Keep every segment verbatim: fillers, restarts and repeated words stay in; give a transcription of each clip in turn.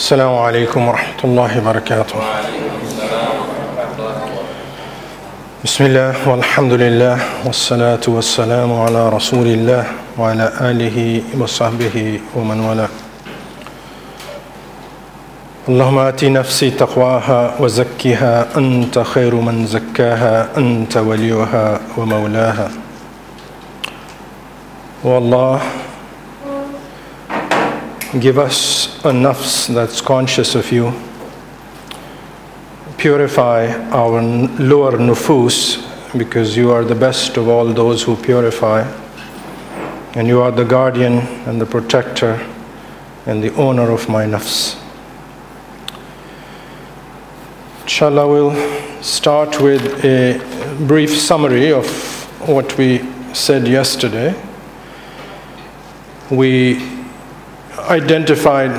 السلام عليكم ورحمة الله وبركاته. بسم الله والحمد لله والصلاة والسلام على رسول الله وعلى آله وصحبه ومن والاه. اللهم آت نفسي تقواها وزكها أنت خير من زكاها أنت وليها ومولاها. O Allah, give us a nafs that's conscious of you. Purify our lower nufus, because you are the best of all those who purify. And you are the guardian and the protector and the owner of my nafs. Inshallah, we'll start with a brief summary of what we said yesterday. We identified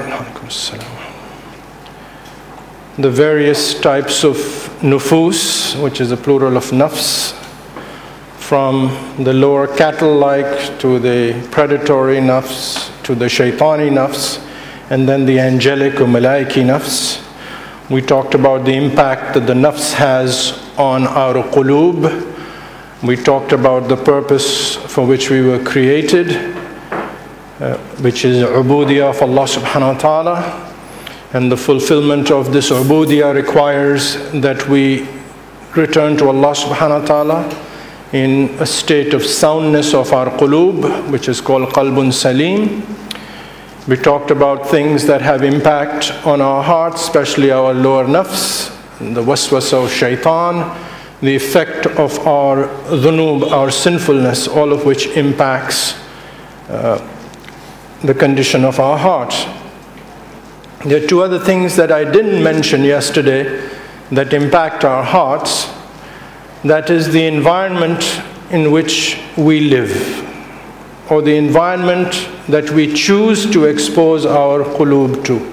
the various types of nufus, which is a plural of nafs, from the lower cattle-like to the predatory nafs to the shaitani nafs, and then the angelic or malaiki nafs. We talked about the impact that the nafs has on our qulub. We talked about the purpose for which we were created, Uh, which is ubudiyah of Allah subhanahu wa ta'ala, and the fulfillment of this ubudiyah requires that we return to Allah subhanahu wa ta'ala in a state of soundness of our qulub, which is called qalbun salim. We talked about things that have impact on our hearts, especially our lower nafs, the waswasa of shaitan, the effect of our dhunub, our sinfulness, all of which impacts uh, the condition of our hearts. There are two other things that I didn't mention yesterday that impact our hearts. That is the environment in which we live, or the environment that we choose to expose our qulub to.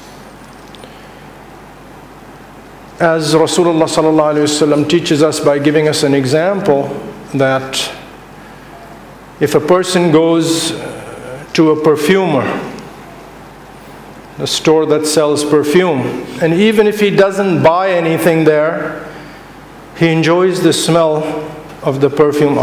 As Rasulullah sallallahu alaihi wasallam teaches us by giving us an example, that if a person goes to a perfumer, a store that sells perfume, and even if he doesn't buy anything there, he enjoys the smell of the perfume.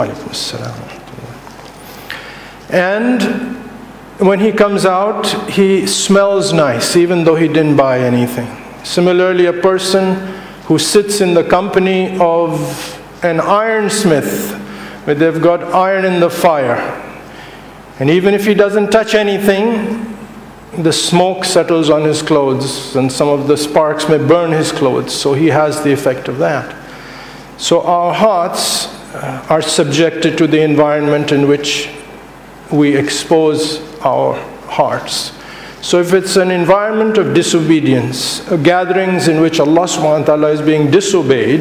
And when he comes out, he smells nice, even though he didn't buy anything. Similarly, a person who sits in the company of an ironsmith, where they've got iron in the fire, and even if he doesn't touch anything, the smoke settles on his clothes, and some of the sparks may burn his clothes, so he has the effect of that. So our hearts are subjected to the environment in which we expose our hearts. So if it's an environment of disobedience, gatherings in which Allah subhanahu wa ta'ala is being disobeyed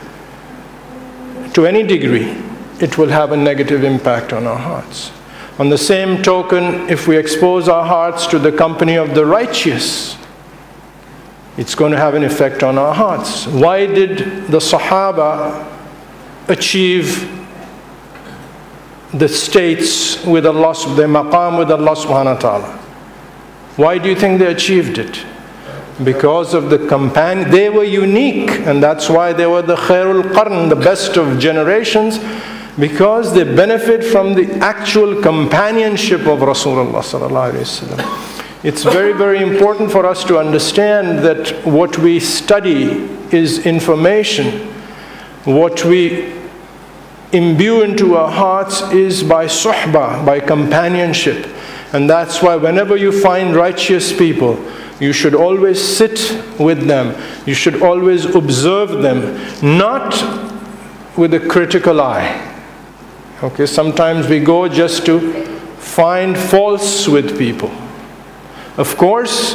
to any degree, it will have a negative impact on our hearts. On the same token, if we expose our hearts to the company of the righteous, it's going to have an effect on our hearts. Why did the Sahaba achieve the states with Allah, the maqam with Allah subhanahu wa ta'ala? Why do you think they achieved it? Because of the companion. They were unique, and that's why they were the khairul qarn, the best of generations, because they benefit from the actual companionship of Rasulullah sallallahu alaihi wasallam. It's very, very important for us to understand that what we study is information. What we imbue into our hearts is by suhbah, by companionship. And that's why whenever you find righteous people, you should always sit with them. You should always observe them, not with a critical eye. Okay, sometimes we go just to find faults with people. Of course,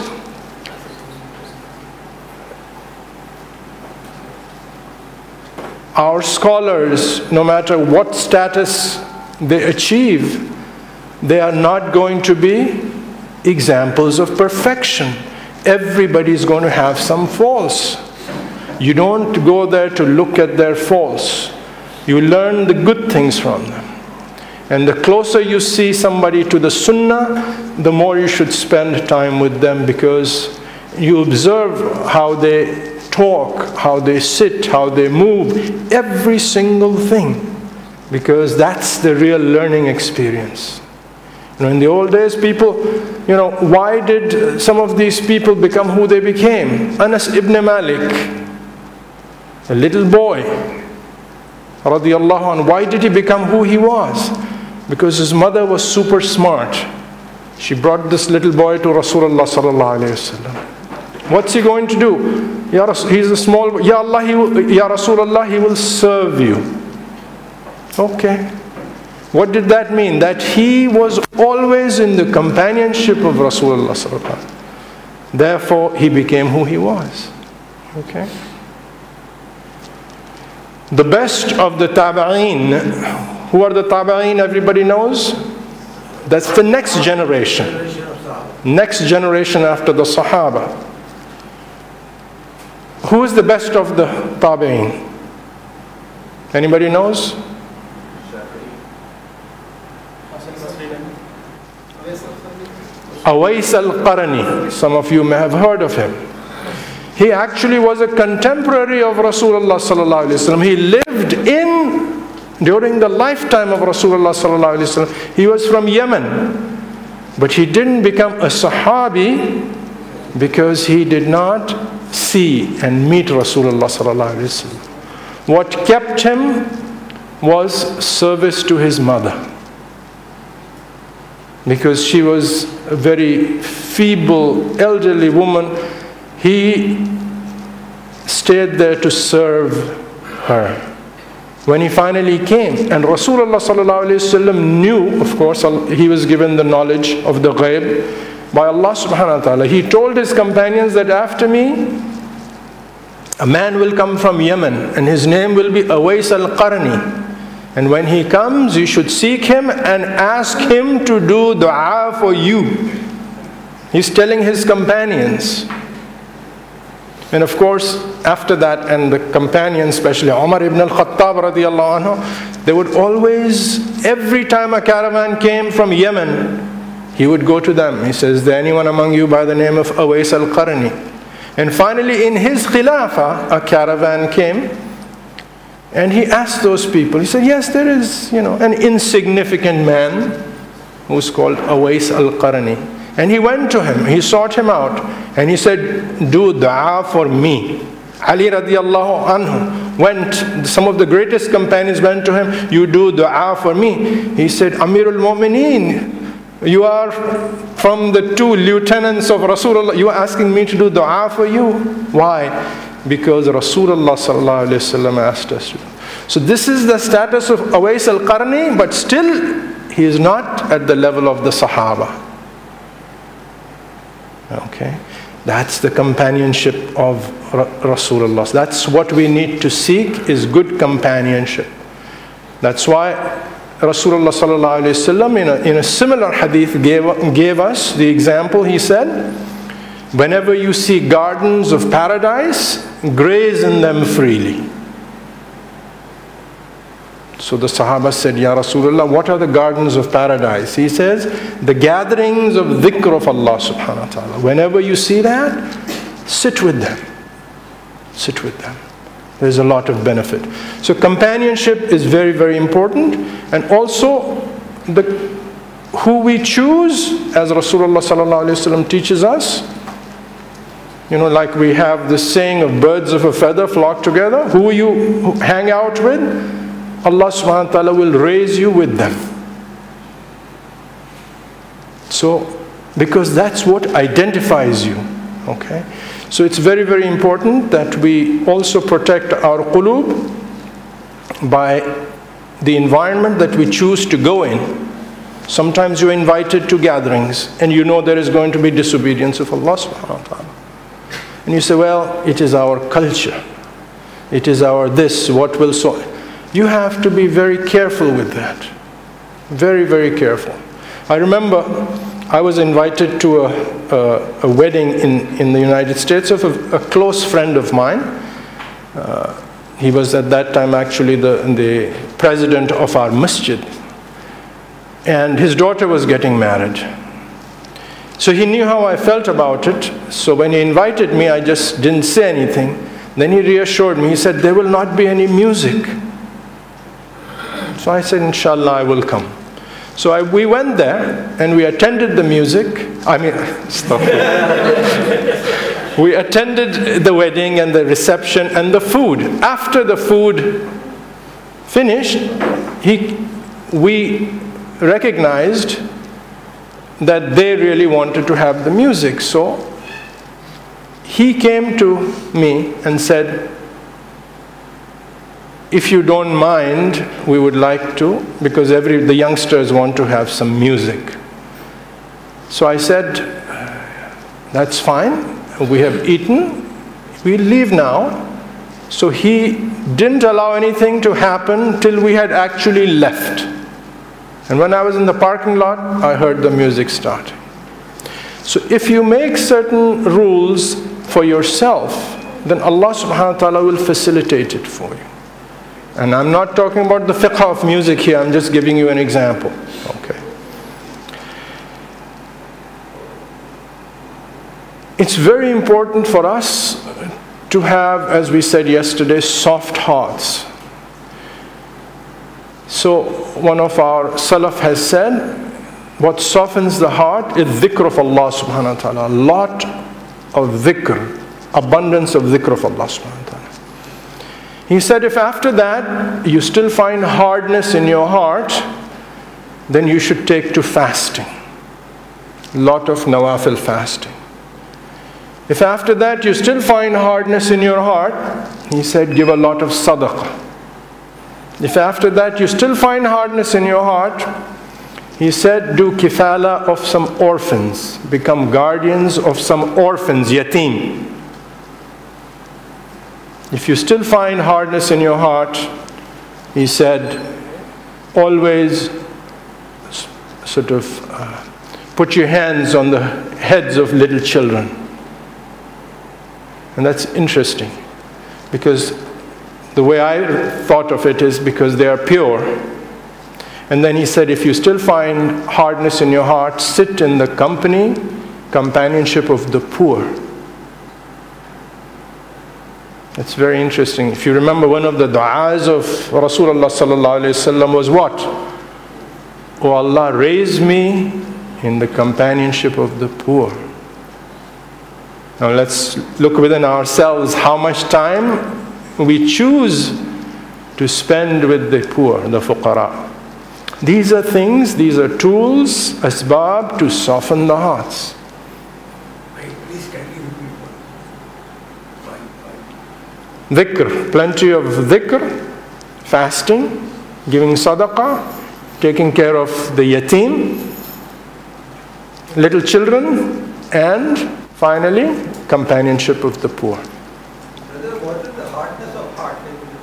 our scholars, no matter what status they achieve, they are not going to be examples of perfection. Everybody's going to have some faults. You don't go there to look at their faults. You learn the good things from them. And the closer you see somebody to the sunnah, the more you should spend time with them, because You observe how they talk, how they sit, how they move, every single thing. Because that's the real learning experience. You know, in the old days, people, you know, why did some of these people become who they became? Anas ibn Malik, a little boy, radiyallahu anhu, why did he become who he was? Because his mother was super smart. She brought this little boy to Rasulullah sallallahu alayhi wasallam. What's he going to do? Ya Rasul, he's a small boy. Ya Allah, he will, Ya Rasulullah, he will serve you. Okay. What did that mean? That he was always in the companionship of Rasulullah sallallahu alaihi wasallam. Therefore, he became who he was. Okay. The best of the tabi'een. Who are the tabi'een? Everybody knows. That's the next generation. Next generation after the Sahaba. Who is the best of the tabi'een? Anybody knows? Awais al-Qarni. Some of you may have heard of him. He actually was a contemporary of Rasulullah sallallahu alaihi wasallam. He lived in, during the lifetime of Rasulullah sallallahu alaihi wasallam. He was from Yemen. But he didn't become a Sahabi because he did not see and meet Rasulullah sallallahu alaihi wasallam. What kept him was service to his mother. Because she was a very feeble, elderly woman, he stayed there to serve her. When he finally came, and Rasulullah sallallahu alaihi wasallam knew, of course, he was given the knowledge of the ghaib by Allah subhanahu wa ta'ala. He told his companions that after me, a man will come from Yemen, and his name will be Awais al-Qarni. And when he comes, you should seek him and ask him to do dua for you. He's telling his companions. And of course, after that, and the companions, especially Umar ibn al-Khattab radiallahu anhu, they would always, every time a caravan came from Yemen, he would go to them. He says, is there anyone among you by the name of Awais al-Qarni? And finally, in his khilafah, a caravan came. And he asked those people, he said, yes, there is, you know, an insignificant man who's called Awais al-Qarni. And he went to him, he sought him out, and he said, do dua for me. Ali radiallahu anhu went, some of the greatest companions went to him, you do dua for me. He said, Amirul Mu'mineen, you are from the two lieutenants of Rasulullah, you are asking me to do dua for you. Why? Because Rasulullah sallallahu alaihi wasallam asked us to. So this is the status of Awais al-Qarni, but still he is not at the level of the Sahaba. Okay, that's the companionship of Rasulullah. That's what we need to seek, is good companionship. That's why Rasulullah sallallahu alaihi wasallam in a, in a similar hadith gave, gave us the example. He said, whenever you see gardens of paradise, graze in them freely. So the Sahaba said, Ya Rasulullah, what are the gardens of paradise? He says, the gatherings of dhikr of Allah subhanahu wa ta'ala. Whenever you see that, sit with them. Sit with them. There's a lot of benefit. So companionship is very, very important. And also, the who we choose, as Rasulullah sallallahu alaihi wasallam teaches us, you know, like we have the saying of birds of a feather flock together. Who you hang out with, Allah subhanahu wa ta'ala will raise you with them. So, because that's what identifies you. Okay? So it's very, very important that we also protect our qulub by the environment that we choose to go in. Sometimes you're invited to gatherings and you know there is going to be disobedience of Allah subhanahu wa ta'ala. And you say, well, it is our culture. It is our this, what will so. You have to be very careful with that. Very, very careful. I remember I was invited to a, a, a wedding in, in the United States of a, a close friend of mine. Uh, he was at that time actually the, the president of our masjid. And his daughter was getting married. So he knew how I felt about it. So when he invited me, I just didn't say anything. Then he reassured me. He said, there will not be any music. So I said, inshallah, I will come. So I, we went there and we attended the music. I mean, stop it. We attended the wedding and the reception and the food. After the food finished, he, we recognized that they really wanted to have the music. So he came to me and said, if you don't mind, we would like to, because every the youngsters want to have some music. So I said, that's fine. We have eaten. We'll leave now. So he didn't allow anything to happen till we had actually left. And when I was in the parking lot, I heard the music starting. So if you make certain rules for yourself, then Allah subhanahu wa ta'ala will facilitate it for you. And I'm not talking about the fiqh of music here, I'm just giving you an example. Okay. It's very important for us to have, as we said yesterday, soft hearts. So one of our Salaf has said, what softens the heart is dhikr of Allah subhanahu wa ta'ala. A lot of dhikr, abundance of dhikr of Allah subhanahu wa ta'ala. He said, if after that you still find hardness in your heart, then you should take to fasting. A lot of nawafil fasting. If after that you still find hardness in your heart, he said, give a lot of sadaqah. If after that you still find hardness in your heart, he said, do kifala of some orphans. Become guardians of some orphans, yatim. If you still find hardness in your heart, he said, always sort of uh, put your hands on the heads of little children. And that's interesting, because the way I thought of it is because they are pure. And then he said, if you still find hardness in your heart, sit in the company, companionship of the poor. It's very interesting. If you remember, one of the du'as of Rasulullah sallallahu alayhi wasallam was what? Oh Allah, raise me in the companionship of the poor. Now let's look within ourselves how much time we choose to spend with the poor, the fuqara. These are things, these are tools, asbab to soften the hearts. Dhikr, plenty of dhikr, fasting, giving sadaqah, taking care of the yatim, little children, and finally, companionship of the poor. Brother, what is the hardness of heart?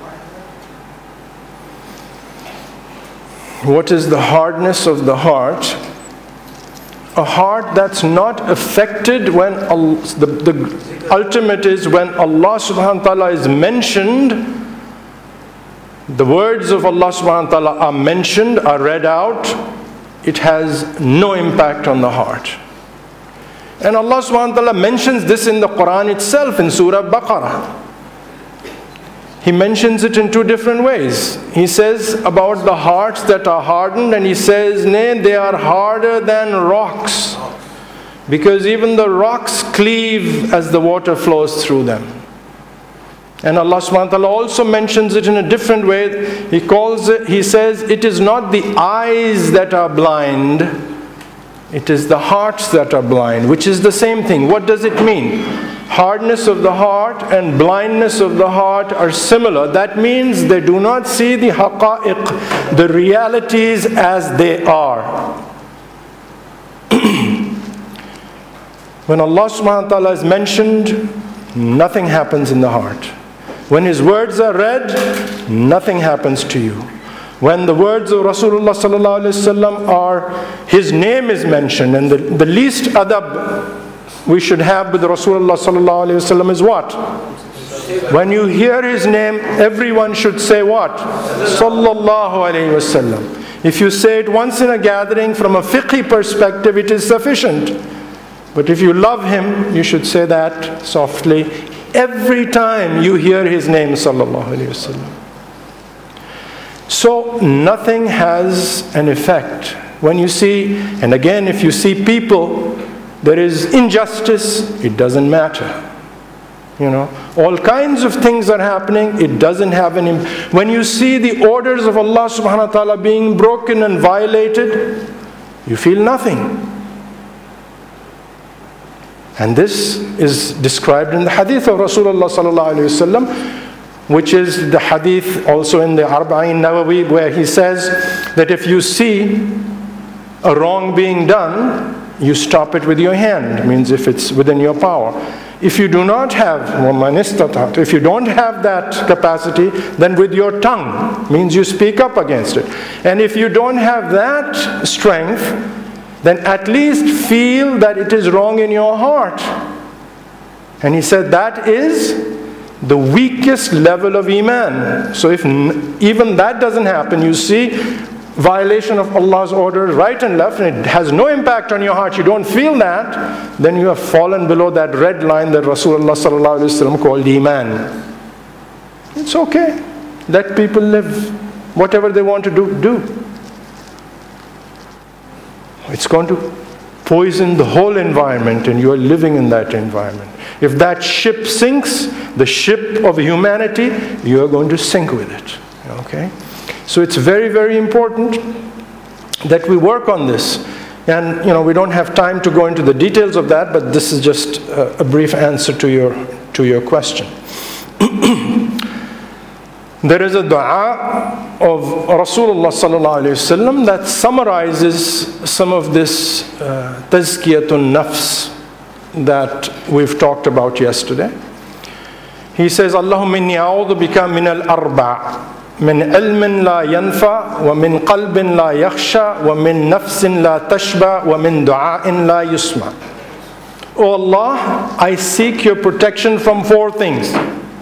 What is the hardness of the heart? A heart that's not affected when Allah, the, the ultimate is when Allah subhanahu wa ta'ala is mentioned, the words of Allah subhanahu wa ta'ala are mentioned, are read out, it has no impact on the heart. And Allah subhanahu wa ta'ala mentions this in the Quran itself, in Surah Baqarah. He mentions it in two different ways. He says about the hearts that are hardened, and he says, nay, they are harder than rocks, because even the rocks cleave as the water flows through them. And Allah subhanahu wa ta'ala also mentions it in a different way. He calls it, he says, it is not the eyes that are blind, it is the hearts that are blind, which is the same thing. What does it mean? Hardness of the heart and blindness of the heart are similar. That means they do not see the haqa'iq, the realities as they are. When Allah subhanahu wa ta'ala is mentioned, nothing happens in the heart. When His words are read, nothing happens to you. When the words of Rasulullah sallallahu alaihi wasallam are, His name is mentioned, and the, the least adab we should have with Rasulullah sallallahu alaihi wasallam is what? When you hear His name, everyone should say what? Sallallahu alaihi wasallam. If you say it once in a gathering, from a fiqhi perspective, it is sufficient. But if you love him, you should say that softly every time you hear his name, sallallahu alayhi wasallam. So nothing has an effect. When you see, and again, if you see people, there is injustice, it doesn't matter. You know, all kinds of things are happening, it doesn't have an impact. When you see the orders of Allah subhanahu wa ta'ala being broken and violated, you feel nothing. And this is described in the hadith of Rasulullah sallallahu alayhi wasallam, which is the hadith also in the Arba'in Nawawi, where he says that if you see a wrong being done, you stop it with your hand. It means if it's within your power. If you do not have, if you don't have that capacity, then with your tongue, means you speak up against it. And if you don't have that strength, then at least feel that it is wrong in your heart. And he said that is the weakest level of Iman. So if n- even that doesn't happen, you see violation of Allah's orders right and left, and it has no impact on your heart, you don't feel that, then you have fallen below that red line that Rasulullah sallallahu alaihi wasallam called Iman. It's okay. Let people live. Whatever they want to do, do. It's going to poison the whole environment, and you are living in that environment. If that ship sinks, the ship of humanity, you are going to sink with it. Okay? So it's very, very important that we work on this. And, you know, we don't have time to go into the details of that, but this is just a, a brief answer to your, to your question. There is a dua of Rasulullah sallallahu alayhi wasallam that summarizes some of this uh, tazkiyatun nafs that we've talked about yesterday. He says, Allahumma inni a'udhu bika min al-arba' min ilmin la yanfa wa min qalbin la yakhsha wa min nafsin la tashba wa min du'a'in la yusma. O Allah, I seek your protection from four things.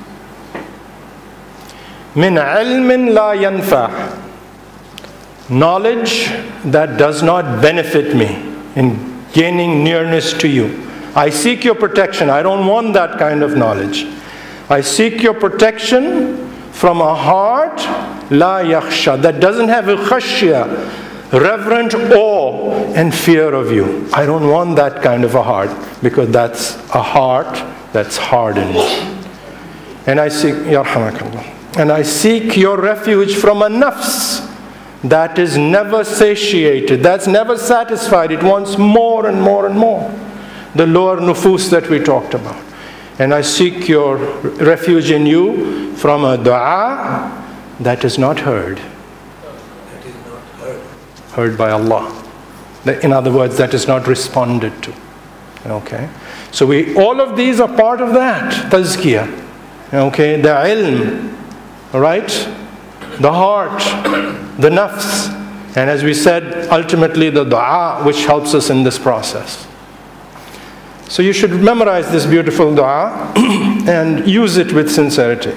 Min ilmin la yanfa, knowledge that does not benefit me in gaining nearness to you. I seek your protection. I don't want that kind of knowledge. I seek your protection from a heart la yakhsha, that doesn't have a khashya, reverent awe and fear of you. I don't want that kind of a heart, because that's a heart that's hardened. And I seek, yarhamakallah. And I seek your refuge from a nafs that is never satiated, that's never satisfied. It wants more and more and more. The lower nufus that we talked about. And I seek your refuge in you from a dua that is not heard. That is not heard. Heard by Allah. In other words, that is not responded to. Okay? So we, all of these are part of that, tazkiyah. Okay? The ilm. Right? The heart, the nafs, and as we said, ultimately the dua, which helps us in this process. So you should memorize this beautiful dua and use it with sincerity.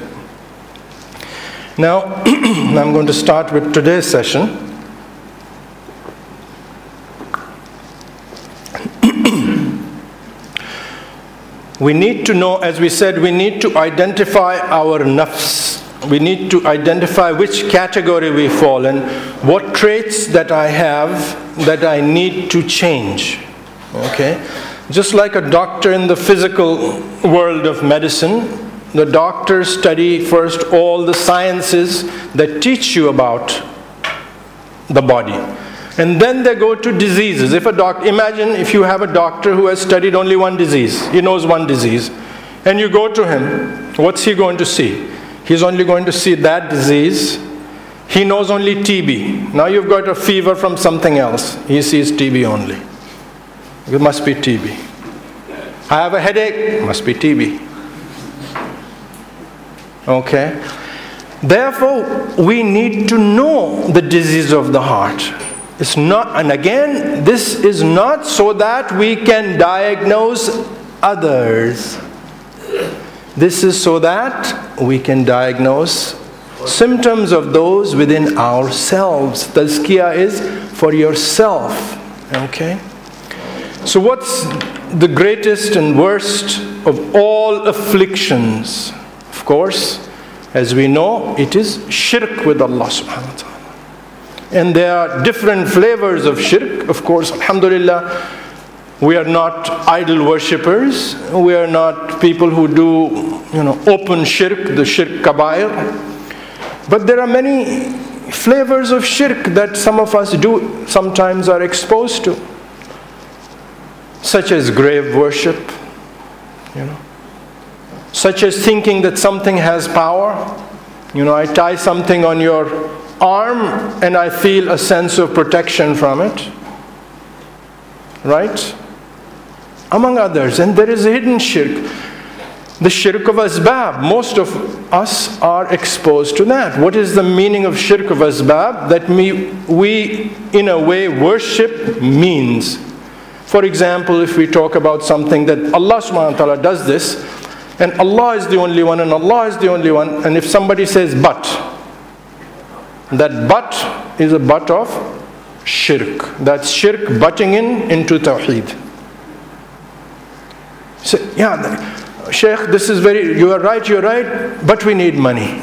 Now, I'm going to start with today's session. We need to know, as we said, we need to identify our nafs. We need to identify which category we fall in, what traits that I have that I need to change. Okay? Just like a doctor in the physical world of medicine, the doctors study first all the sciences that teach you about the body. And then they go to diseases. If a doc, imagine if you have a doctor who has studied only one disease, he knows one disease, and you go to him, what's he going to see? He's only going to see that disease. He knows only T B. Now you've got a fever from something else. He sees T B only. It must be T B. I have a headache. It must be T B. Okay? Therefore, we need to know the disease of the heart. It's not, and again, this is not so that we can diagnose others. This is so that we can diagnose symptoms of those within ourselves. Tazkiyah is for yourself. Okay? So what's the greatest and worst of all afflictions? Of course, as we know, it is shirk with Allah subhanahu wa ta'ala. And there are different flavors of shirk. Of course, alhamdulillah, we are not idol worshippers. We are not people who do, you know, open shirk, the shirk kabair. But there are many flavors of shirk that some of us do, sometimes are exposed to. Such as grave worship, you know. Such as thinking that something has power. You know, I tie something on your arm and I feel a sense of protection from it. Right? Among others. And there is a hidden shirk. The shirk of asbab. Most of us are exposed to that. What is the meaning of shirk of asbab? That we, we in a way, worship means. For example, if we talk about something that Allah subhanahu wa ta'ala does this, and Allah is the only one, and Allah is the only one, and if somebody says but, that but is a but of shirk. That's shirk butting in into tawheed. So, yeah, Shaykh, this is very, you are right, you are right, but we need money.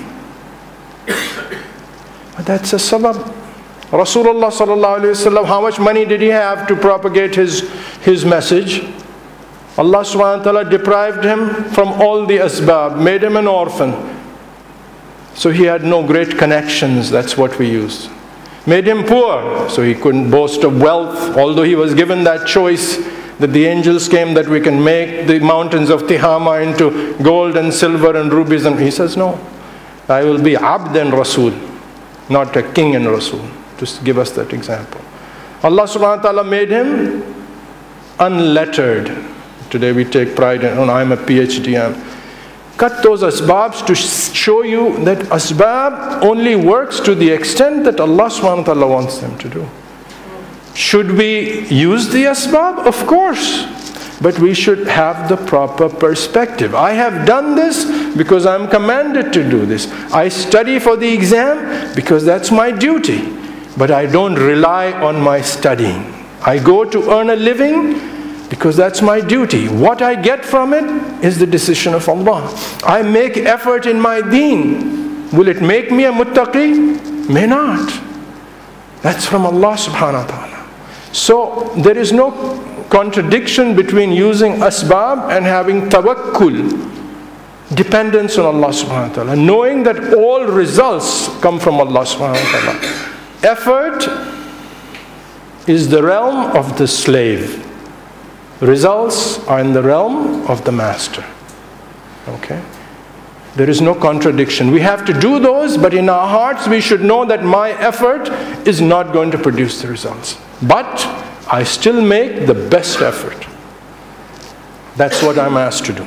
But that's a sabab. Rasulullah sallallahu alayhi wa sallam, how much money did he have to propagate his, his message? Allah subhanahu wa ta'ala deprived him from all the asbab, made him an orphan. So he had no great connections, that's what we use. Made him poor, so he couldn't boast of wealth, although he was given that choice that the angels came that we can make the mountains of Tihama into gold and silver and rubies. And he says, no, I will be abd and rasul, not a king and rasul. To give us that example. Allah subhanahu wa ta'ala made him unlettered. Today we take pride in, oh, I'm a PhD. I'm. Cut those asbabs to show you that asbab only works to the extent that Allah subhanahu wa ta'ala wants them to do. Should we use the asbab? Of course. But we should have the proper perspective. I have done this because I'm commanded to do this. I study for the exam because that's my duty. But I don't rely on my studying. I go to earn a living because that's my duty. What I get from it is the decision of Allah. I make effort in my deen. Will it make me a muttaqi? May not. That's from Allah subhanahu wa ta'ala. So there is no contradiction between using asbab and having tawakkul, dependence on Allah subhanahu wa ta'ala, knowing that all results come from Allah subhanahu wa ta'ala. Effort is the realm of the slave. Results are in the realm of the master. Okay? There is no contradiction. We have to do those, but in our hearts we should know that my effort is not going to produce the results. But I still make the best effort. That's what I'm asked to do.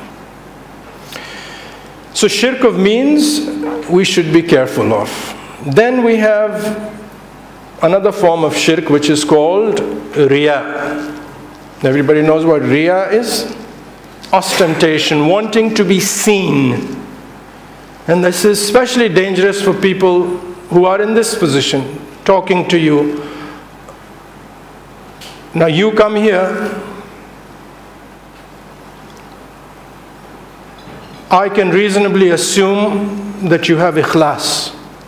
So shirk of means we should be careful of. Then we have another form of shirk which is called riya. Everybody knows what riya is? Ostentation, wanting to be seen. And this is especially dangerous for people who are in this position, talking to you. Now you come here, I can reasonably assume that you have ikhlas,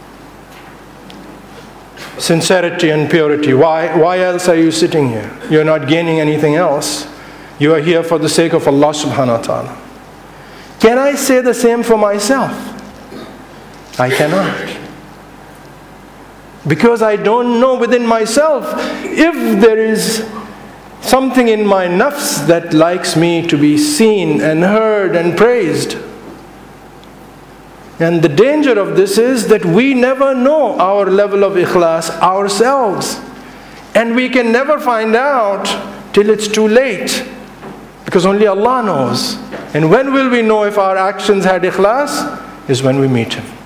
sincerity and purity. Why, why else are you sitting here? You're not gaining anything else. You are here for the sake of Allah subhanahu wa ta'ala. Can I say the same for myself? I cannot. Because I don't know within myself if there is something in my nafs that likes me to be seen and heard and praised. And the danger of this is that we never know our level of ikhlas ourselves. And we can never find out till it's too late. Because only Allah knows. And when will we know if our actions had ikhlas? Is when we meet Him.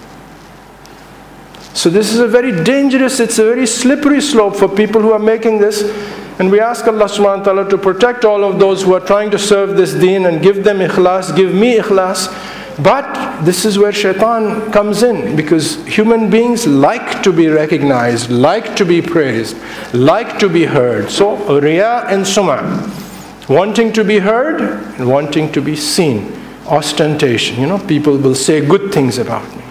So this is a very dangerous, it's a very slippery slope for people who are making this. And we ask Allah subhanahu wa ta'ala to protect all of those who are trying to serve this deen and give them ikhlas, give me ikhlas. But this is where shaitan comes in, because human beings like to be recognized, like to be praised, like to be heard. So riya and sum'a. Wanting to be heard and wanting to be seen. Ostentation. You know, people will say good things about me.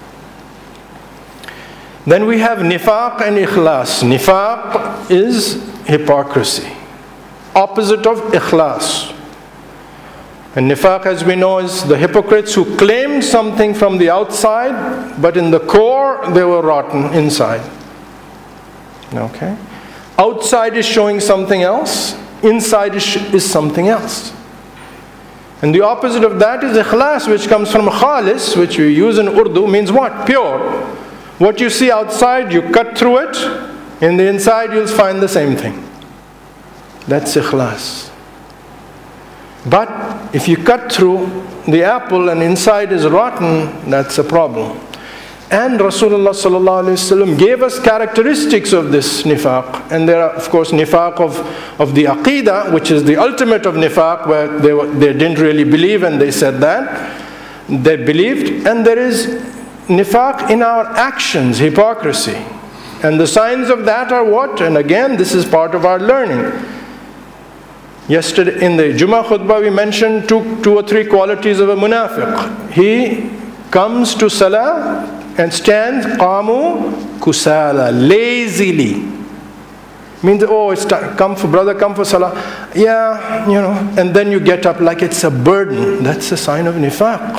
Then we have nifaq and ikhlas. Nifaq is hypocrisy. Opposite of ikhlas. And nifaq, as we know, is the hypocrites who claimed something from the outside, but in the core they were rotten inside. Okay? Outside is showing something else, inside is, is something else. And the opposite of that is ikhlas, which comes from khalis, which we use in Urdu, means what? Pure. What you see outside, you cut through it, in the inside you'll find the same thing. That's ikhlas. But if you cut through the apple and inside is rotten, that's a problem. And Rasulullah sallallahu alaihi wasallam gave us characteristics of this nifaq. And there are, of course, nifaq of, of the aqidah, which is the ultimate of nifaq, where they, were, they didn't really believe and they said that. They believed. And there is nifaq in our actions, hypocrisy. And the signs of that are what? And again, this is part of our learning. Yesterday in the Jummah khutbah we mentioned two, two or three qualities of a munafiq. He comes to salah and stands qamu kusala, lazily. Means, oh, it's time, come for brother, come for salah. Yeah, you know, and then you get up like it's a burden. That's a sign of nifaq.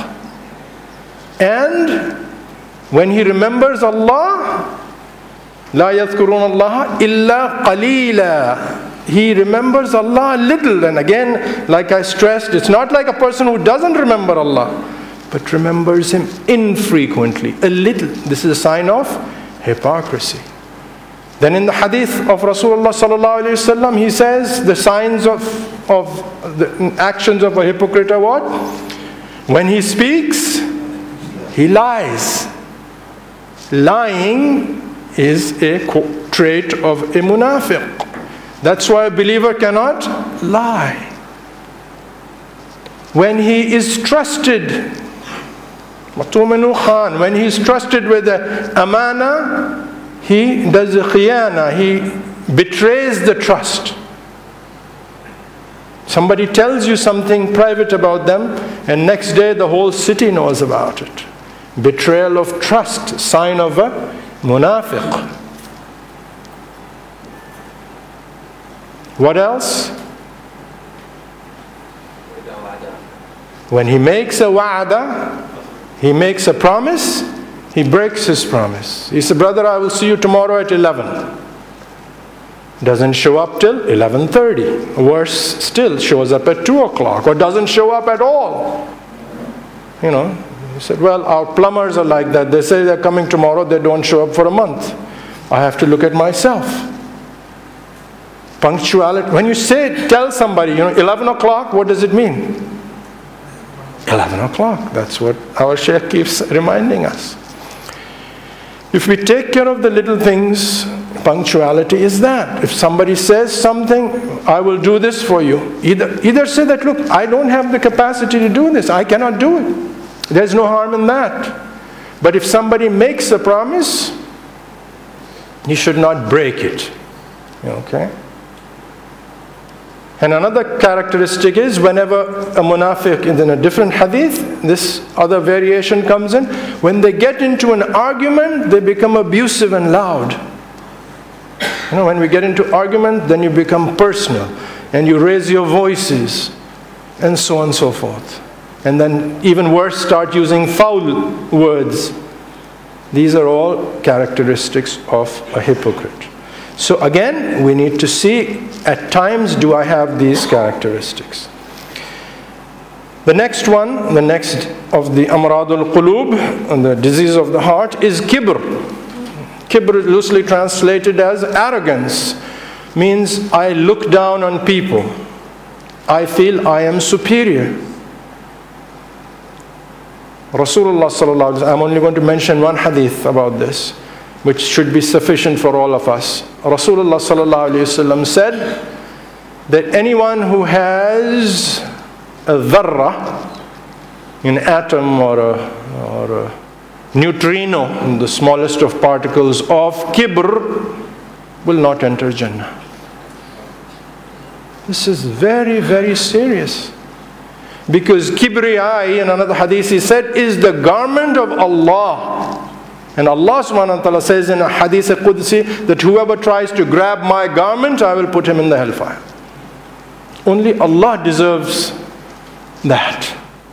And when he remembers Allah, la yadhkuruna Allah illa qalila. He remembers Allah a little. And again, like I stressed, it's not like a person who doesn't remember Allah, but remembers Him infrequently, a little. This is a sign of hypocrisy. Then in the hadith of Rasulullah sallallahu alaihi wasallam, he says the signs of, of the actions of a hypocrite are what? When he speaks, he lies. Lying is a trait of a munafiq. That's why a believer cannot lie. When he is trusted, when he is trusted with the amana, he does the khiyana, he betrays the trust. Somebody tells you something private about them, and next day the whole city knows about it. Betrayal of trust, sign of a munafiq. What else? When he makes a wa'ada, he makes a promise, he breaks his promise. He said, brother, I will see you tomorrow at eleven. Doesn't show up till eleven thirty. Worse still, shows up at two o'clock or doesn't show up at all. You know, he said, well, our plumbers are like that. They say they're coming tomorrow, they don't show up for a month. I have to look at myself. Punctuality. When you say, tell somebody, you know, eleven o'clock, what does it mean? eleven o'clock. That's what our Shaykh keeps reminding us. If we take care of the little things, punctuality is that. If somebody says something, I will do this for you. Either, either say that, look, I don't have the capacity to do this. I cannot do it. There's no harm in that. But if somebody makes a promise, you should not break it. Okay? And another characteristic is whenever a munafiq is in a different hadith, this other variation comes in. When they get into an argument, they become abusive and loud. You know, when we get into argument, then you become personal and you raise your voices and so on and so forth. And then even worse, start using foul words. These are all characteristics of a hypocrite. So again, we need to see, at times, do I have these characteristics? The next one, the next of the amradul qulub, the disease of the heart, is kibr. Kibr, loosely translated as arrogance, means I look down on people. I feel I am superior. Rasulullah sallallahu alaihi wasallam, I'm only going to mention one hadith about this, which should be sufficient for all of us. Rasulullah sallallahu alaihi wasallam said that anyone who has a dharra, an atom or a, or a neutrino, the smallest of particles of kibr, will not enter Jannah. This is very, very serious. Because kibriyai, in another hadith he said, is the garment of Allah. And Allah subhanahu wa ta'ala says in a hadith Qudsi that whoever tries to grab my garment, I will put him in the hellfire. Only Allah deserves that.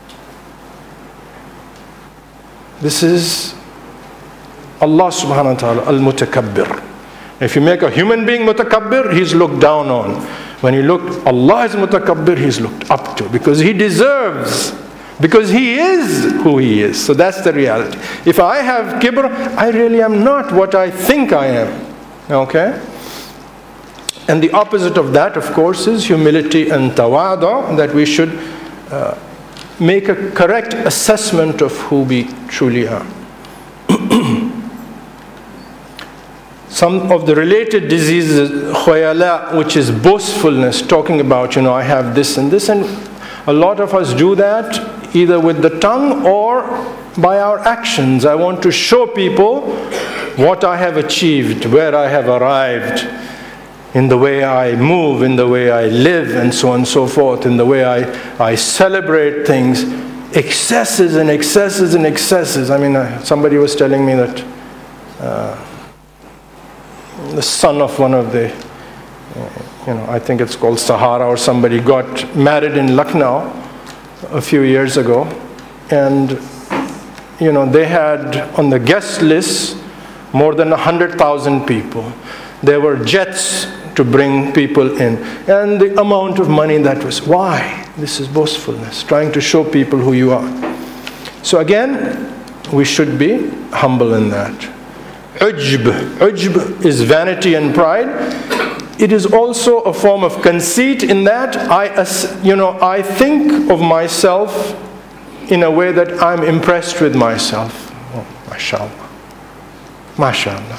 This is Allah subhanahu wa ta'ala, al-mutakabbir. If you make a human being mutakabbir, he's looked down on. When you look, Allah is mutakabbir, he's looked up to. Because he deserves, because he is who he is. So that's the reality. If I have kibr, I really am not what I think I am. Okay? And the opposite of that, of course, is humility and tawadu, that we should uh, make a correct assessment of who we truly are. Some of the related diseases, khuyala, which is boastfulness, talking about, you know, I have this and this, and a lot of us do that either with the tongue or by our actions. I want to show people what I have achieved, where I have arrived, in the way I move, in the way I live, and so on and so forth, in the way I, I celebrate things. Excesses and excesses and excesses. I mean, uh, somebody was telling me that uh, the son of one of the, uh, you know, I think it's called Sahara or somebody, got married in Lucknow a few years ago. And, you know, they had on the guest list more than one hundred thousand people. There were jets to bring people in. And the amount of money that was, why? This is boastfulness, trying to show people who you are. So again, we should be humble in that. Ujb. Ujb is vanity and pride. It is also a form of conceit in that I, you know, I think of myself in a way that I'm impressed with myself. Oh, mashallah. Mashallah.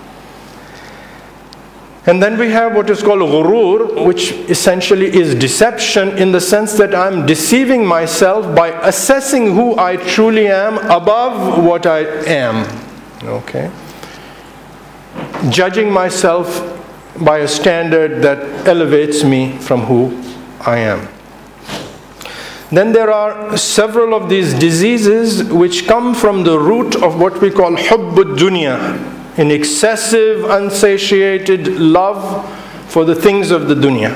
And then we have what is called ghurur, which essentially is deception in the sense that I'm deceiving myself by assessing who I truly am above what I am. Okay? Judging myself by a standard that elevates me from who I am. Then there are several of these diseases which come from the root of what we call hubbud dunya, an excessive, unsatiated love for the things of the dunya,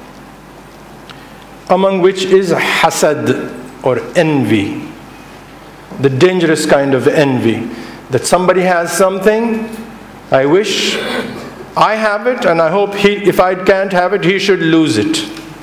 among which is hasad or envy, the dangerous kind of envy, that somebody has something, I wish I have it, and I hope he, if I can't have it, he should lose it.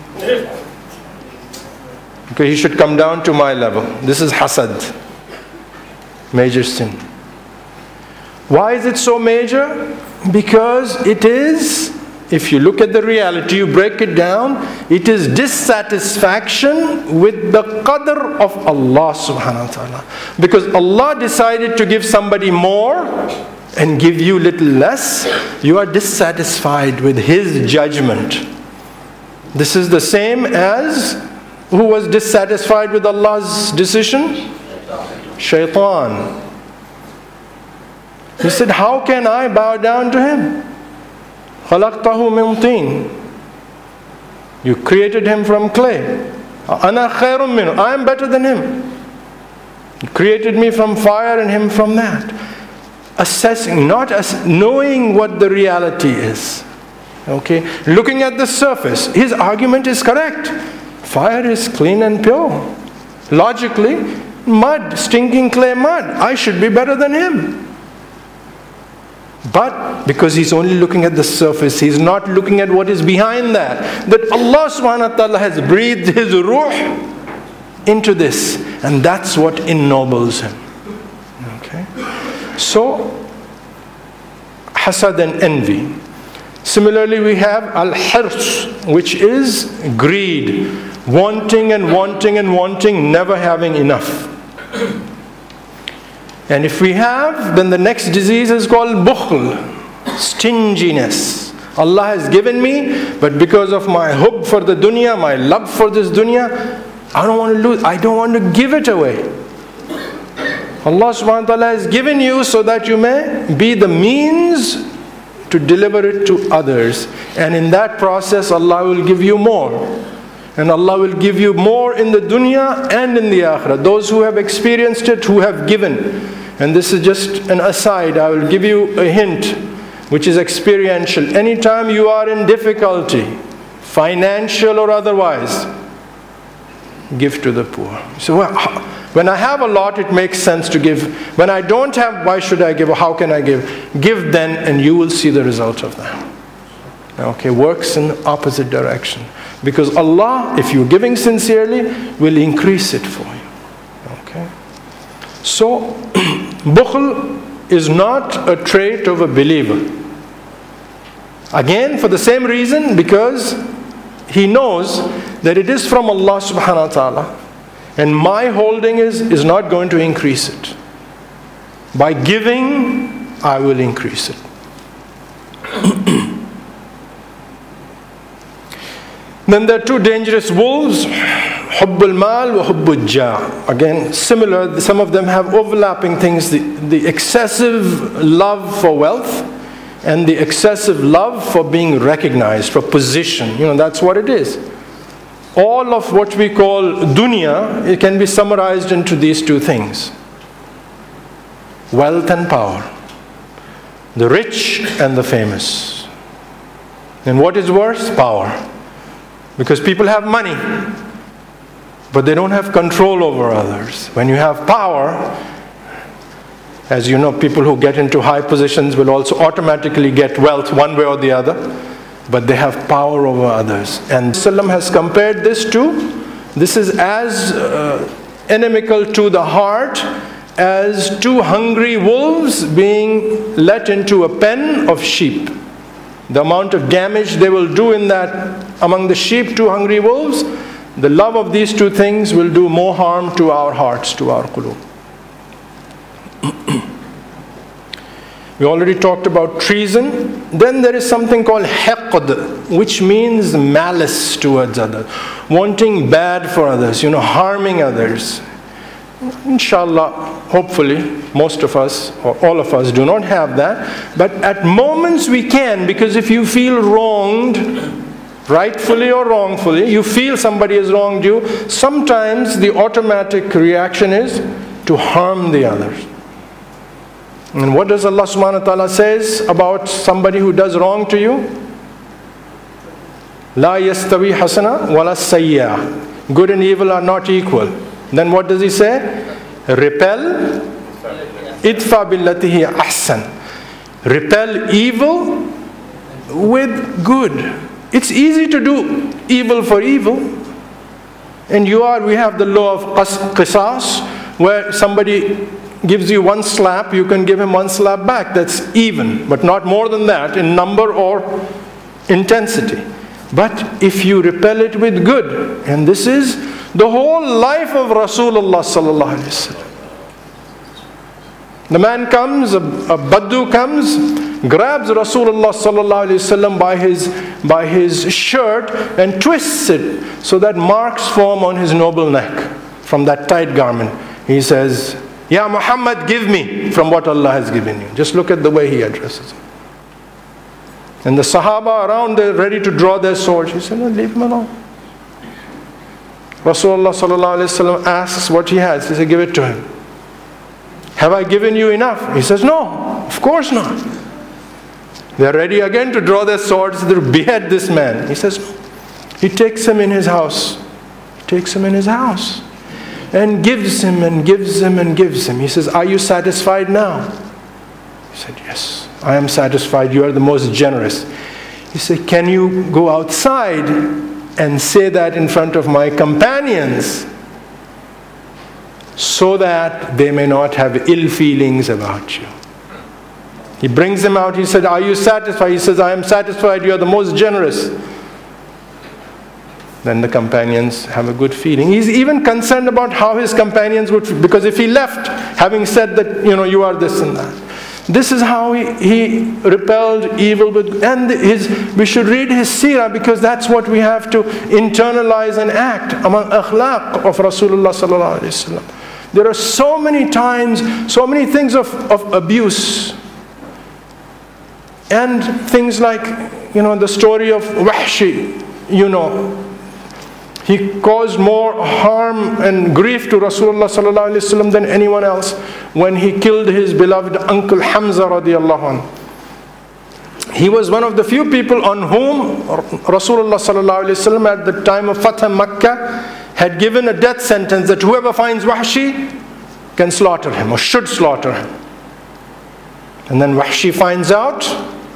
Okay, he should come down to my level. This is hasad, major sin. Why is it so major? Because it is, if you look at the reality, you break it down, it is dissatisfaction with the qadr of Allah subhanahu wa ta'ala. Because Allah decided to give somebody more and give you little less, you are dissatisfied with His judgment. This is the same as who was dissatisfied with Allah's decision? Shaitan. He said, how can I bow down to him? خَلَقْتَهُ مِنْ طِينٍ. You created him from clay. أَنَا خَيْرٌ مِنْهُ. I am better than him. You created me from fire and him from that. Assessing, not as knowing what the reality is. Okay? Looking at the surface, his argument is correct. Fire is clean and pure. Logically, mud, stinking clay mud. I should be better than him. But because he's only looking at the surface, he's not looking at what is behind that. That Allah subhanahu wa ta'ala has breathed His ruh into this. And that's what ennobles him. Okay? So, hasad and envy. Similarly, we have al-hirs, which is greed. Wanting and wanting and wanting, never having enough. And if we have, then the next disease is called bukhl, stinginess. Allah has given me, but because of my hubb for the dunya, my love for this dunya, I don't want to lose, I don't want to give it away. Allah subhanahu wa ta'ala has given you so that you may be the means to deliver it to others. And in that process, Allah will give you more. And Allah will give you more in the dunya and in the akhirah. Those who have experienced it, who have given. And this is just an aside. I will give you a hint, which is experiential. Anytime you are in difficulty, financial or otherwise, give to the poor. So well, when I have a lot, it makes sense to give. When I don't have, why should I give? Or how can I give? Give then, and you will see the result of that. Okay, works in the opposite direction. Because Allah, if you're giving sincerely, will increase it for you. Okay? So, bukhl is not a trait of a believer. Again, for the same reason, because he knows that it is from Allah subhanahu wa ta'ala, and my holding is, is not going to increase it. By giving, I will increase it. Then there are two dangerous wolves, hubbul mal wa hubbul jah. Again, similar, some of them have overlapping things, the, the excessive love for wealth and the excessive love for being recognized, for position. You know, that's what it is. All of what we call dunya, it can be summarized into these two things. Wealth and power. The rich and the famous. And what is worse? Power. Because people have money, but they don't have control over others. When you have power, as you know, people who get into high positions will also automatically get wealth one way or the other, but they have power over others. And Sallam has compared this to, this is as uh, inimical to the heart as two hungry wolves being let into a pen of sheep. The amount of damage they will do in that, among the sheep, two hungry wolves, the love of these two things will do more harm to our hearts, to our qulub. We already talked about treason. Then there is something called hiqd, which means malice towards others, wanting bad for others, you know, harming others. Inshallah, hopefully, most of us, or all of us, do not have that. But at moments we can, because if you feel wronged, rightfully or wrongfully, you feel somebody has wronged you, sometimes the automatic reaction is to harm the others. And what does Allah subhanahu wa ta'ala says about somebody who does wrong to you? La yastawi hasana wala sayya. Good and evil are not equal. Then what does he say? Repel, idfa billati hiya ahsan. Repel evil with good. It's easy to do evil for evil. And you are, we have the law of qisas, where somebody gives you one slap, you can give him one slap back. That's even, but not more than that in number or intensity. But if you repel it with good, and this is the whole life of Rasulullah sallallahu alaihi wasallam. The man comes, a, a Baddu comes, grabs Rasulullah sallallahu alaihi wasallam by his by his shirt and twists it so that marks form on his noble neck from that tight garment. He says, "Ya Muhammad, give me from what Allah has given you." Just look at the way he addresses him. And the Sahaba around, they're ready to draw their swords. He said, "No, leave him alone." Rasulullah sallallahu alaihi wasallam asks what he has. He said, "Give it to him." "Have I given you enough?" He says, "No, of course not." They're ready again to draw their swords to behead this man. He says, "No." He takes him in his house. He takes him in his house and gives him and gives him and gives him. He says, "Are you satisfied now?" He said, "Yes, I am satisfied. You are the most generous." He said, "Can you go outside and say that in front of my companions so that they may not have ill feelings about you?" He brings him out. He said, "Are you satisfied?" He says, "I am satisfied. You are the most generous." Then the companions have a good feeling. He's even concerned about how his companions would feel, because if he left having said that, you know, you are this and that. This is how he, he repelled evil with, and his, we should read his seerah, because that's what we have to internalize and act among akhlaq of Rasulullah sallallahu alaihi wasallam. There are so many times, so many things of, of abuse. And things like, you know, the story of Wahshi, you know, he caused more harm and grief to Rasulullah sallallahu alaihi wasallam than anyone else when he killed his beloved uncle Hamza radiallahu anhu. He was one of the few people on whom Rasulullah sallallahu alaihi wasallam at the time of Fatah Makkah had given a death sentence that whoever finds Wahshi can slaughter him or should slaughter him. And then Wahshi finds out,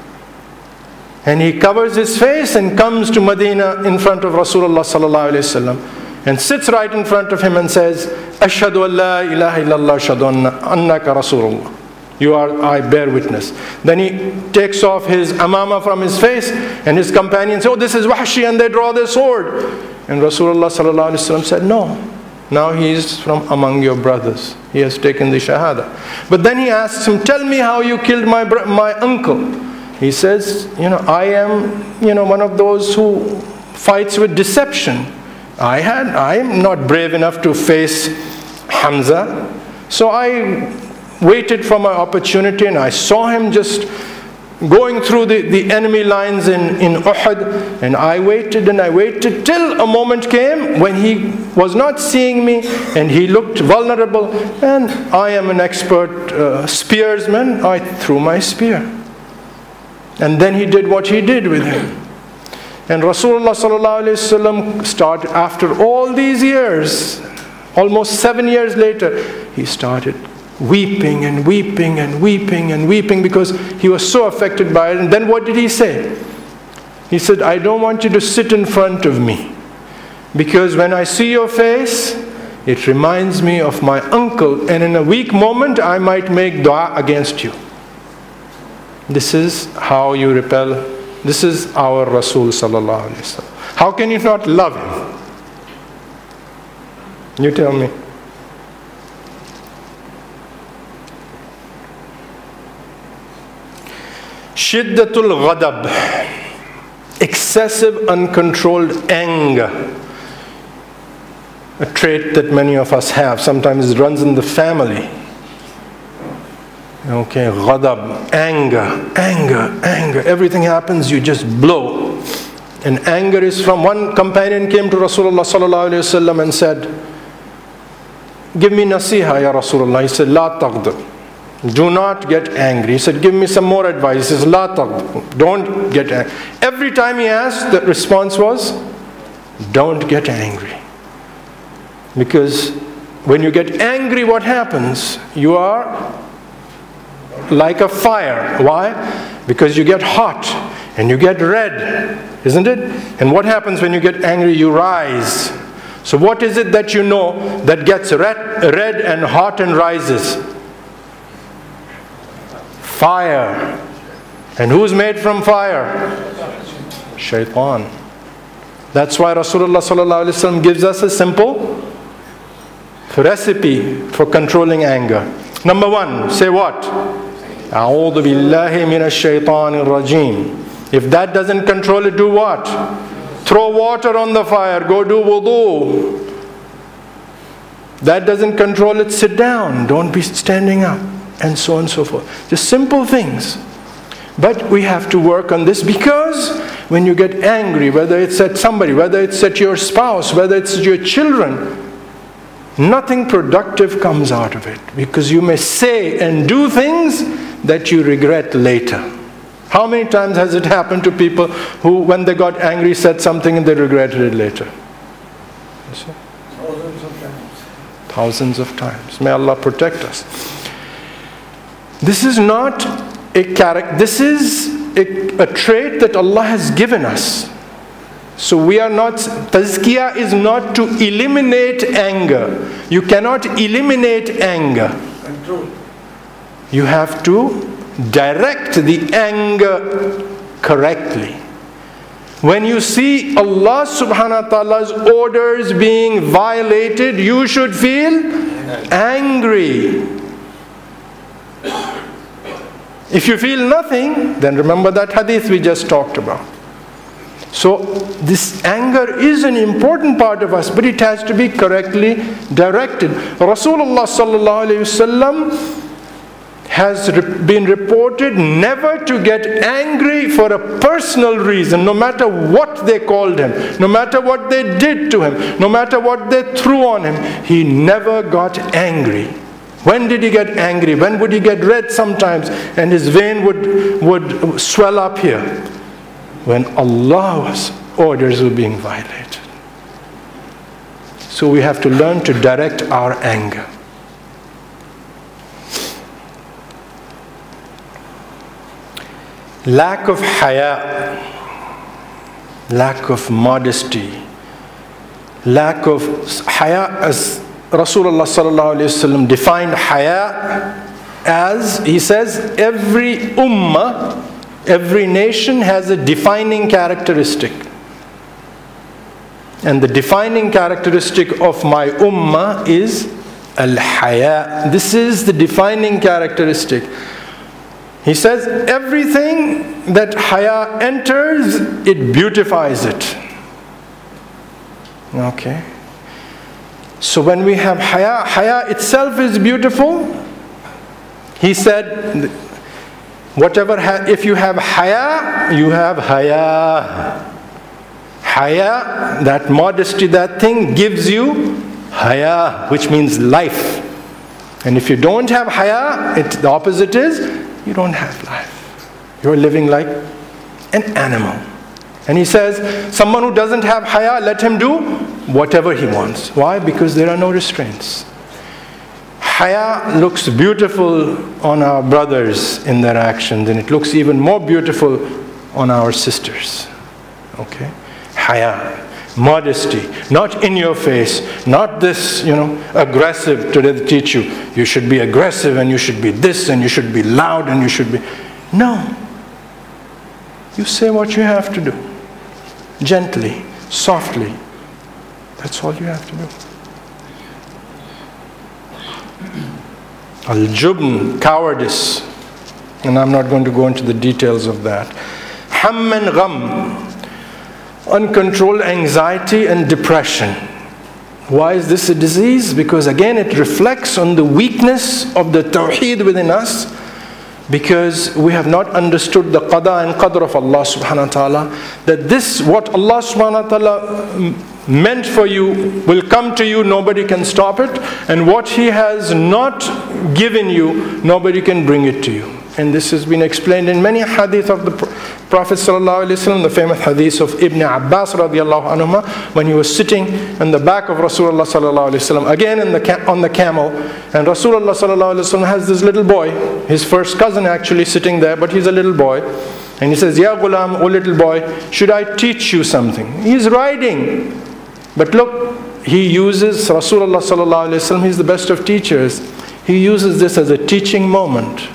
and he covers his face and comes to Medina in front of Rasulullah sallallahu alaihi wasallam and sits right in front of him and says, Ashhadu an la ilaha illallah ashhadu annaka Rasulullah. You are, I bear witness. Then he takes off his amama from his face, and his companions say, oh, this is Wahshi, and they draw their sword. And Rasulullah sallallahu alaihi wasallam said, no. Now he is from among your brothers. He has taken the shahada. But then he asks him, tell me how you killed my bro- my uncle. He says, you know, I am, you know, one of those who fights with deception. I had, I am not brave enough to face Hamza. So I waited for my opportunity, and I saw him just going through the, the enemy lines in, in Uhud, and I waited and I waited till a moment came when he was not seeing me and he looked vulnerable, and I am an expert uh, spearsman. I threw my spear. And then he did what he did with him. And Rasulullah sallallahu alaihi wasallam started, after all these years, almost seven years later, he started weeping and weeping and weeping and weeping because he was so affected by it. And then what did he say? He said, I don't want you to sit in front of me, because when I see your face, it reminds me of my uncle, and in a weak moment I might make dua against you. This is how you repel. This is our Rasul sallallahu alaihi wasallam. How can you not love him? You tell me. Shiddatul ghadab, excessive uncontrolled anger, a trait that many of us have. Sometimes it runs in the family. Okay, ghadab, anger, anger, anger. Everything happens, you just blow. And anger is from, one companion came to Rasulullah sallallahu alaihi wasallam and said, give me nasiha ya Rasulullah. He said, la taghdab. Do not get angry. He said, give me some more advice. He says, la taghdab. Don't get angry. Every time he asked, the response was, don't get angry. Because when you get angry, what happens? You are like a fire. Why? Because you get hot and you get red, isn't it? And what happens when you get angry? You rise. So what is it that you know that gets red, red and hot and rises? Fire. And who's made from fire? Shaitan. That's why Rasulullah sallallahu alaihi wasallam gives us a simple recipe for controlling anger. Number one, say what? A'udhu billahi minash shaitanir rajim. If that doesn't control it, do what? Throw water on the fire, go do wudu. That doesn't control it, sit down, don't be standing up, and so on and so forth. Just simple things. But we have to work on this, because when you get angry, whether it's at somebody, whether it's at your spouse, whether it's your children, nothing productive comes out of it, because you may say and do things that you regret later. How many times has it happened to people who, when they got angry, said something and they regretted it later? Thousands of times. Thousands of times. May Allah protect us. This is not a character. This is a, a trait that Allah has given us. So we are not, tazkiyah is not to eliminate anger. You cannot eliminate anger. Control. You have to direct the anger correctly. When you see Allah subhanahu wa ta'ala's orders being violated, you should feel angry. If you feel nothing, then remember that hadith we just talked about. So this anger is an important part of us, but it has to be correctly directed. Rasulullah sallallahu alaihi wasallam has re- been reported never to get angry for a personal reason, no matter what they called him, no matter what they did to him, no matter what they threw on him. He never got angry. When did he get angry? When would he get red sometimes and his vein would, would swell up here? When Allah's orders were being violated. So we have to learn to direct our anger. Lack of haya, lack of modesty, lack of haya, as Rasulullah sallallahu alaihi wasallam defined haya as, he says, every ummah, every nation has a defining characteristic. And the defining characteristic of my ummah is al-haya. This is the defining characteristic. He says everything that haya enters, it beautifies it. Okay. So when we have haya, haya itself is beautiful. He said, whatever, ha- if you have haya, you have haya. Haya, that modesty, that thing gives you haya, which means life. And if you don't have haya, it, the opposite is, you don't have life. You're living like an animal. And he says, someone who doesn't have haya, let him do whatever he wants. Why? Because there are no restraints. Haya looks beautiful on our brothers in their actions, and it looks even more beautiful on our sisters. Okay? Haya. Modesty, not in your face, not this, you know, aggressive. Today they teach you, you should be aggressive and you should be this and you should be loud and you should be... No. You say what you have to do. Gently, softly. That's all you have to do. Al-jubn, cowardice. And I'm not going to go into the details of that. Hamm and gham, uncontrolled anxiety and depression. Why is this a disease? Because again it reflects on the weakness of the tawheed within us, because we have not understood the qada and qadr of Allah subhanahu wa ta'ala, that this, what Allah subhanahu wa ta'ala meant for you will come to you, nobody can stop it, and what He has not given you, nobody can bring it to you. And this has been explained in many hadith of the Prophet sallallahu alaihi wasallam, the famous hadith of Ibn Abbas radiallahu anhuma, when he was sitting in the back of Rasulullah sallallahu alaihi wasallam, again in the ca- on the camel, and Rasulullah sallallahu alaihi wasallam has this little boy, his first cousin actually sitting there, but he's a little boy, and he says, "Ya ghulam, O little boy, should I teach you something?" He's riding, but look, he uses Rasulullah sallallahu alaihi wasallam. He's the best of teachers. He uses this as a teaching moment.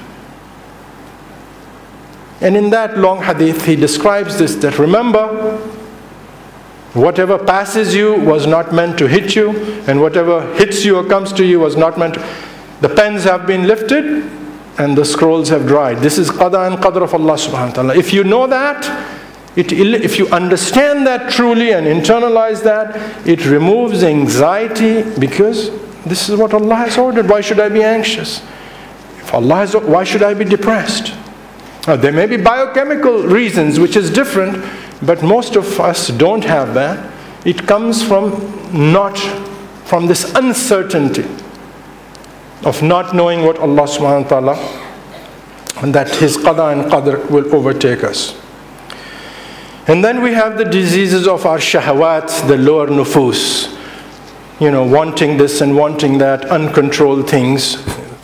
And in that long hadith, he describes this, that remember, whatever passes you was not meant to hit you, and whatever hits you or comes to you was not meant to... The pens have been lifted, and the scrolls have dried. This is qada and qadr of Allah subhanahu wa ta'ala. If you know that, it, if you understand that truly and internalize that, it removes anxiety, because this is what Allah has ordered. Why should I be anxious? If Allah has, why should I be depressed? Now, there may be biochemical reasons, which is different, but most of us don't have that. It comes from not, from this uncertainty of not knowing what Allah subhanahu wa ta'ala, and that His qada and qadr will overtake us. And then we have the diseases of our shahawat, the lower nufus, you know, wanting this and wanting that, uncontrolled things.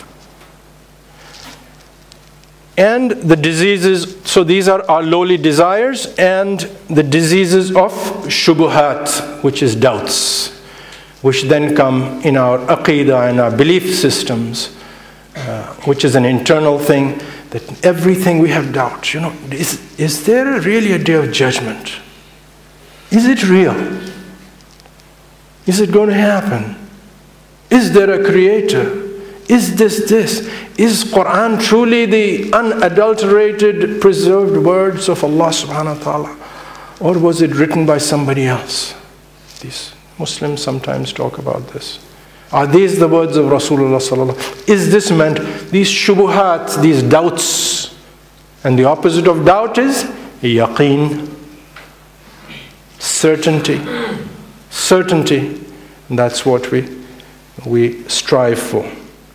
And the diseases, so these are our lowly desires, and the diseases of shubuhat, which is doubts, which then come in our aqidah and our belief systems, uh, which is an internal thing, that everything we have doubt. You know, is, is there really a day of judgment? Is it real? Is it going to happen? Is there a creator? Is this this? Is Quran truly the unadulterated, preserved words of Allah subhanahu wa ta'ala? Or was it written by somebody else? These Muslims sometimes talk about this. Are these the words of Rasulullah sallallahu alaihi wasallam? Is this meant? These shubuhat, these doubts. And the opposite of doubt is yaqeen. Certainty. Certainty. And that's what we, we strive for.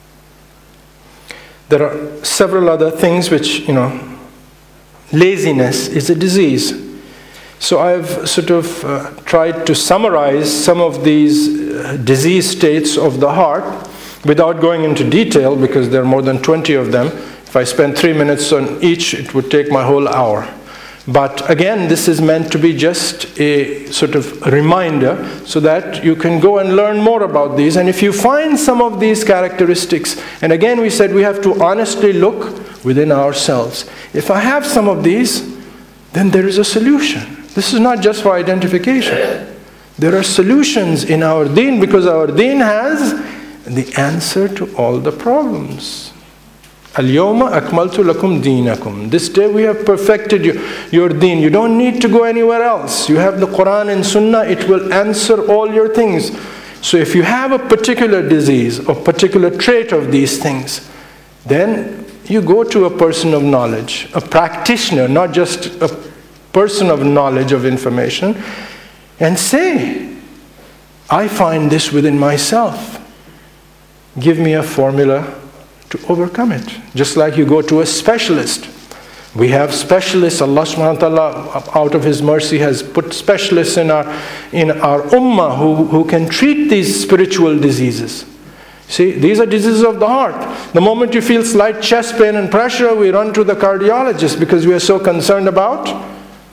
There are several other things which, you know, laziness is a disease. So I've sort of uh, tried to summarize some of these uh, disease states of the heart without going into detail, because there are more than twenty of them. If I spend three minutes on each, it would take my whole hour. But again, this is meant to be just a sort of reminder so that you can go and learn more about these. And if you find some of these characteristics, and again we said we have to honestly look within ourselves. If I have some of these, then there is a solution. This is not just for identification. There are solutions in our deen, because our deen has the answer to all the problems. Al-yawma akmaltu lakum deenakum. This day we have perfected your, your deen. You don't need to go anywhere else. You have the Quran and Sunnah. It will answer all your things. So if you have a particular disease or particular trait of these things, then you go to a person of knowledge, a practitioner, not just a person of knowledge of information, and say, I find this within myself. Give me a formula to overcome it. Just like you go to a specialist. We have specialists. Allah subhanahu wa ta'ala, out of His mercy, has put specialists in our, in our ummah who, who can treat these spiritual diseases. See, these are diseases of the heart. The moment you feel slight chest pain and pressure, we run to the cardiologist because we are so concerned about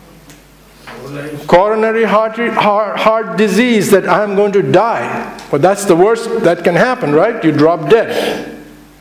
coronary heart, heart, heart disease, that I am going to die. But that's the worst that can happen, right? You drop dead.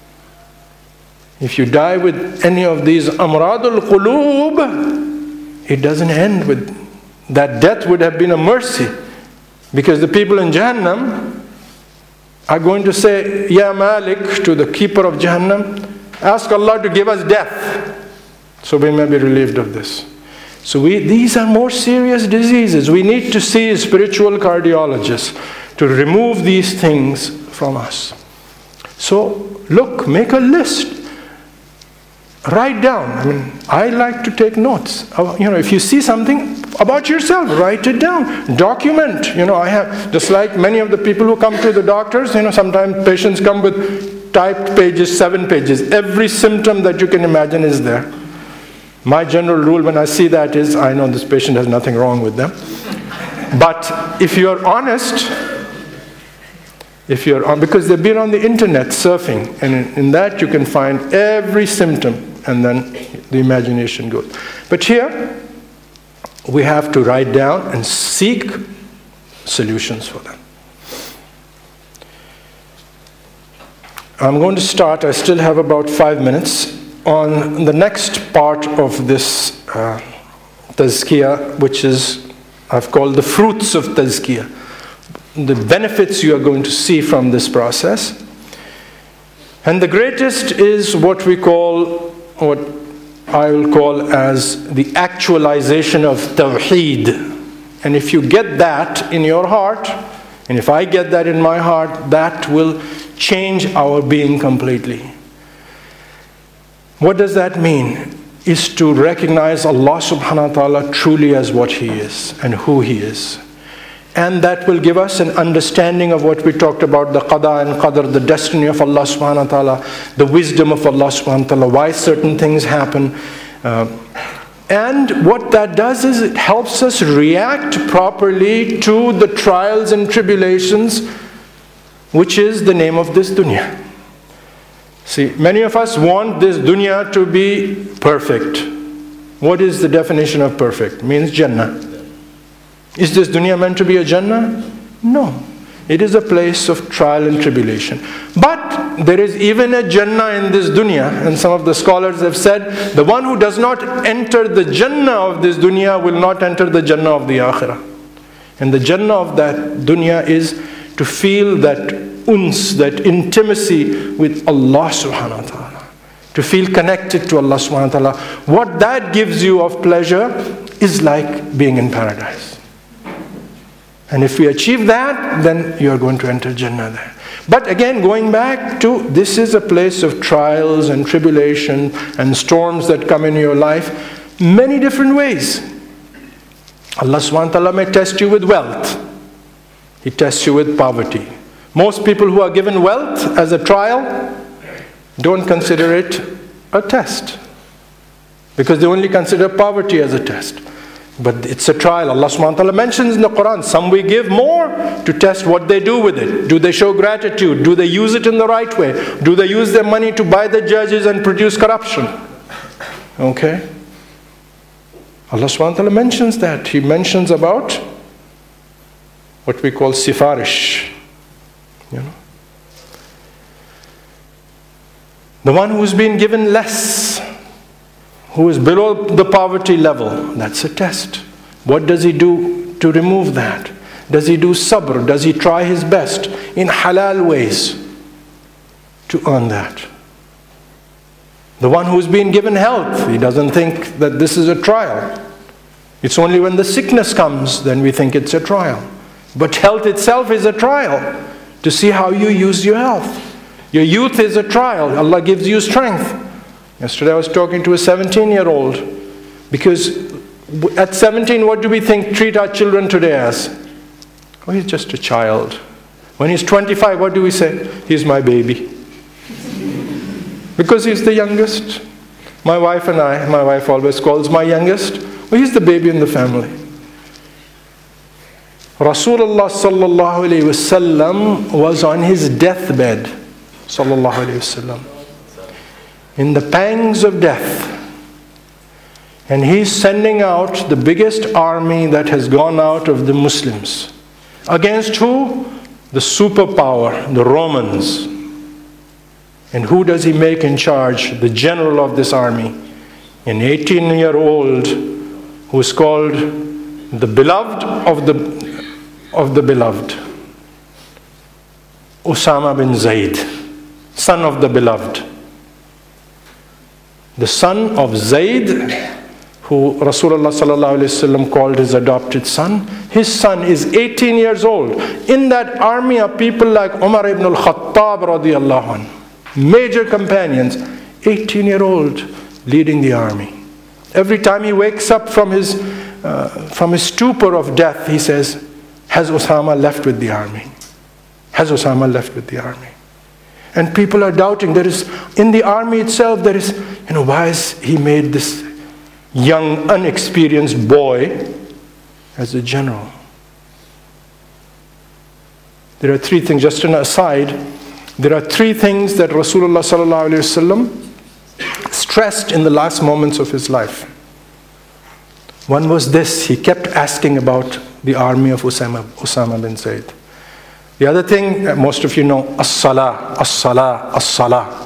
If you die with any of these amradul qulub, it doesn't end with that. Death would have been a mercy, because the people in Jahannam are going to say, Ya Malik, to the keeper of Jahannam, ask Allah to give us death so we may be relieved of this. So we, these are more serious diseases. We need to see a spiritual cardiologist to remove these things from us. So look, make a list. Write down. I mean, I like to take notes. You know, if you see something about yourself, write it down. Document. You know, I have, just like many of the people who come to the doctors, you know, sometimes patients come with typed pages, seven pages. Every symptom that you can imagine is there. My general rule when I see that is, I know this patient has nothing wrong with them. But if you're honest, if you're on, because they've been on the internet surfing, and in, in that you can find every symptom, and then the imagination goes. But here, we have to write down and seek solutions for them. I'm going to start, I still have about five minutes, on the next part of this uh, tazkiyah, which is, I've called the fruits of tazkiyah. The benefits you are going to see from this process. And the greatest is what we call, what I will call as the actualization of tawheed. And if you get that in your heart, and if I get that in my heart, that will change our being completely. What does that mean? Is to recognize Allah subhanahu wa ta'ala truly as what He is and who He is. And that will give us an understanding of what we talked about, the qada and qadr, the destiny of Allah subhanahu wa ta'ala, the wisdom of Allah subhanahu wa ta'ala, why certain things happen. Uh, and what that does is it helps us react properly to the trials and tribulations, which is the name of this dunya. See, many of us want this dunya to be perfect. What is the definition of perfect? It means Jannah. Is this dunya meant to be a Jannah? No. It is a place of trial and tribulation. But there is even a Jannah in this dunya, and some of the scholars have said, the one who does not enter the Jannah of this dunya will not enter the Jannah of the Akhirah. And the Jannah of that dunya is to feel that uns, that intimacy with Allah subhanahu wa ta'ala. To feel connected to Allah subhanahu wa ta'ala. What that gives you of pleasure is like being in paradise. And if we achieve that, then you are going to enter Jannah there. But again, going back to, this is a place of trials and tribulation and storms that come in your life, many different ways. Allah subhanahu wa ta'ala may test you with wealth. He tests you with poverty. Most people who are given wealth as a trial don't consider it a test, because they only consider poverty as a test. But it's a trial. Allah subhanahu wa ta'ala mentions in the Quran, some we give more to test what they do with it. Do they show gratitude? Do they use it in the right way? Do they use their money to buy the judges and produce corruption? Okay? Allah subhanahu wa ta'ala mentions that. He mentions about what we call sifarish. You know? The one who's been given less, who is below the poverty level, that's a test. What does he do to remove that? Does he do sabr? Does he try his best in halal ways to earn that? The one who's been given health, he doesn't think that this is a trial. It's only when the sickness comes then we think it's a trial. But health itself is a trial, to see how you use your health. Your youth is a trial. Allah gives you strength. Yesterday I was talking to a seventeen-year-old, because at seventeen, what do we think, treat our children today as? Oh, he's just a child. When he's twenty-five, what do we say? He's my baby. Because he's the youngest. My wife and I, my wife always calls my youngest, well, he's the baby in the family. Rasulullah sallallahu alayhi wasallam was on his deathbed, sallallahu alayhi wasallam, in the pangs of death. And he's sending out the biggest army that has gone out of the Muslims. Against who? The superpower, the Romans. And who does he make in charge? The general of this army, an eighteen-year-old who is called the beloved of the of the beloved, Usama bin Zayd, son of the beloved. The son of Zayd, who Rasulullah sallallahu alaihi wasallam called his adopted son. His son is eighteen years old. In that army are people like Umar ibn al-Khattab radiyallahu anhu, major companions, eighteen-year-old leading the army. Every time he wakes up from his uh, from his stupor of death, he says, has Osama left with the army? Has Osama left with the army? And people are doubting. There is, in the army itself, there is, you know, why is he made this young, unexperienced boy as a general? There are three things, just an aside, there are three things that Rasulullah sallallahu alayhi wasallam stressed in the last moments of his life. One was this: he kept asking about the army of Usama, Usama bin Zayd. The other thing, most of you know, as-salah, as-salah, as-salah.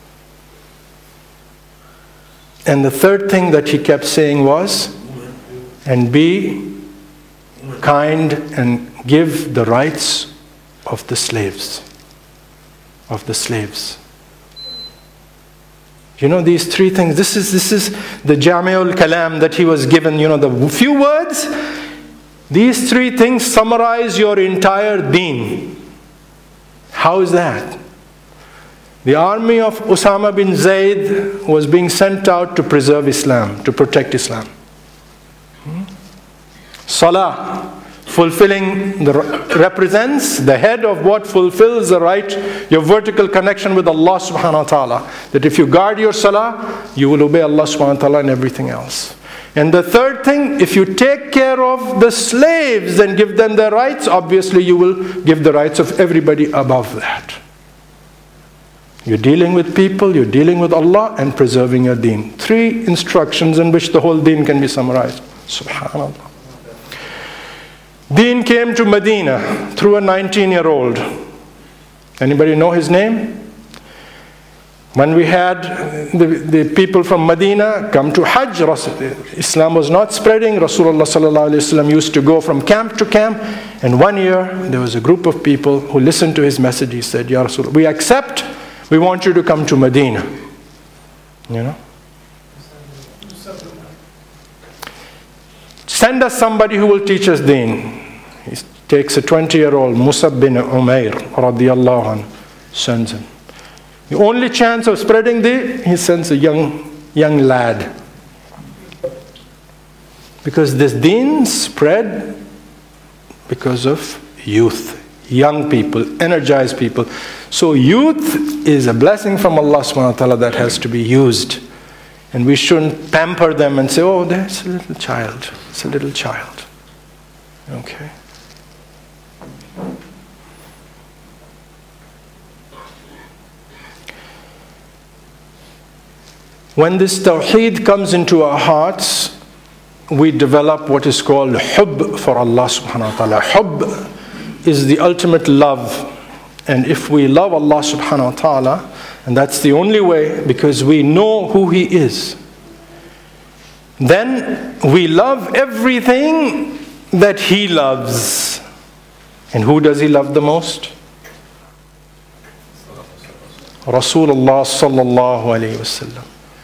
And the third thing that he kept saying was, and be kind and give the rights of the slaves. Of the slaves. You know, these three things, this is this is the Jami'ul Kalam that he was given, you know, the few words. These three things summarize your entire deen. How is that? The army of Usama bin Zayd was being sent out to preserve Islam, to protect Islam. Hmm? Salah, fulfilling, the, represents the head of what fulfills the right, your vertical connection with Allah subhanahu wa ta'ala. That if you guard your salah, you will obey Allah subhanahu wa ta'ala and everything else. And the third thing, if you take care of the slaves and give them their rights, obviously you will give the rights of everybody above that. You're dealing with people, you're dealing with Allah, and preserving your deen. Three instructions in which the whole deen can be summarized. Subhanallah. Deen came to Medina through a nineteen-year-old. Anybody know his name? When we had the, the people from Medina come to Hajj, Islam was not spreading. Rasulullah sallallahu alaihi wasallam used to go from camp to camp. And one year, there was a group of people who listened to his message. He said, Ya Rasulullah, we accept, we want you to come to Medina. You know? Send us somebody who will teach us deen. He takes a twenty-year-old, Musab bin Umair, radiyallahu anhu. Sends him. The only chance of spreading the, he sends a young, young lad. Because this deen spread because of youth, young people, energized people. So youth is a blessing from Allah subhanahu wa ta'ala that has to be used. And we shouldn't pamper them and say, oh, that's a little child. It's a little child. Okay. When this tawheed comes into our hearts, we develop what is called hubb for Allah subhanahu wa ta'ala. Hubb is the ultimate love. And if we love Allah subhanahu wa ta'ala, and that's the only way, because we know who He is, then we love everything that He loves. And who does He love the most? Rasulullah sallallahu alayhi wasallam.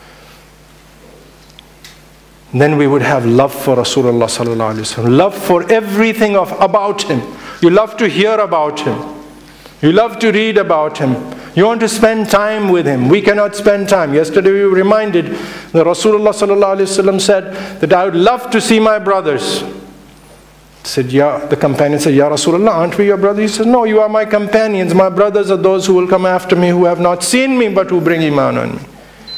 Then we would have love for Rasulullah sallallahu alayhi wasallam. Love for everything of about him. You love to hear about him. You love to read about him. You want to spend time with him. We cannot spend time. Yesterday we were reminded that Rasulullah sallallahu alayhi wasallam said that I would love to see my brothers. Said, yeah, the companion said, Ya Rasulullah, aren't we your brothers? He said, no, you are my companions. My brothers are those who will come after me, who have not seen me, but who bring iman on me.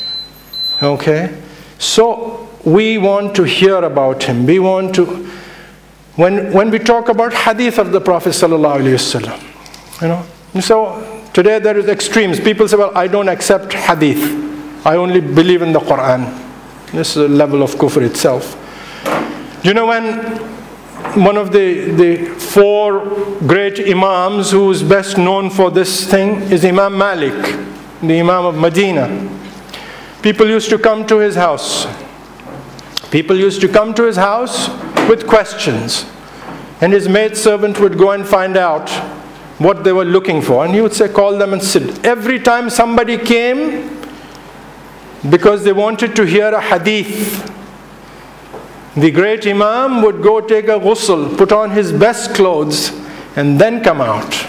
Okay? So, we want to hear about him. We want to, when when we talk about hadith of the Prophet sallallahu alaihi wasallam, you know, so today there is extremes. People say, well, I don't accept hadith. I only believe in the Quran. This is a level of kufr itself. You know, when one of the, the four great imams who is best known for this thing is Imam Malik, the Imam of Medina. People used to come to his house. People used to come to his house with questions. And his maidservant would go and find out what they were looking for. And he would say, call them and sit. Every time somebody came, because they wanted to hear a hadith, the great imam would go take a ghusl, put on his best clothes, and then come out.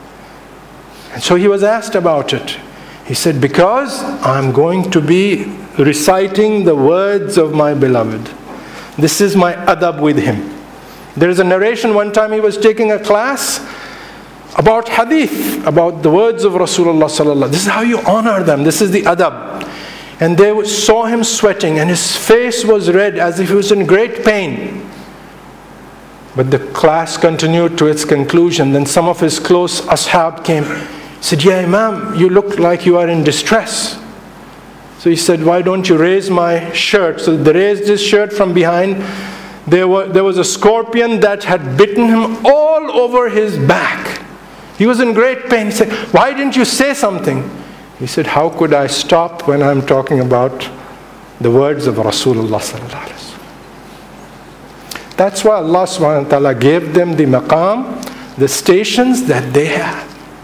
And so he was asked about it. He said, because I'm going to be reciting the words of my beloved. This is my adab with him. There is a narration one time he was taking a class about hadith, about the words of Rasulullah sallallahu. This is how you honor them. This is the adab. And they saw him sweating and his face was red as if he was in great pain. But the class continued to its conclusion. Then some of his close ashab came. He said, yeah, Imam, you look like you are in distress. So he said, why don't you raise my shirt? So they raised his shirt from behind. There, were, there was a scorpion that had bitten him all over his back. He was in great pain. He said, why didn't you say something? He said, how could I stop when I'm talking about the words of Rasulullah sallallahu alaihi wasallam? That's why Allah subhanahu wa ta'ala gave them the maqam, the stations that they had.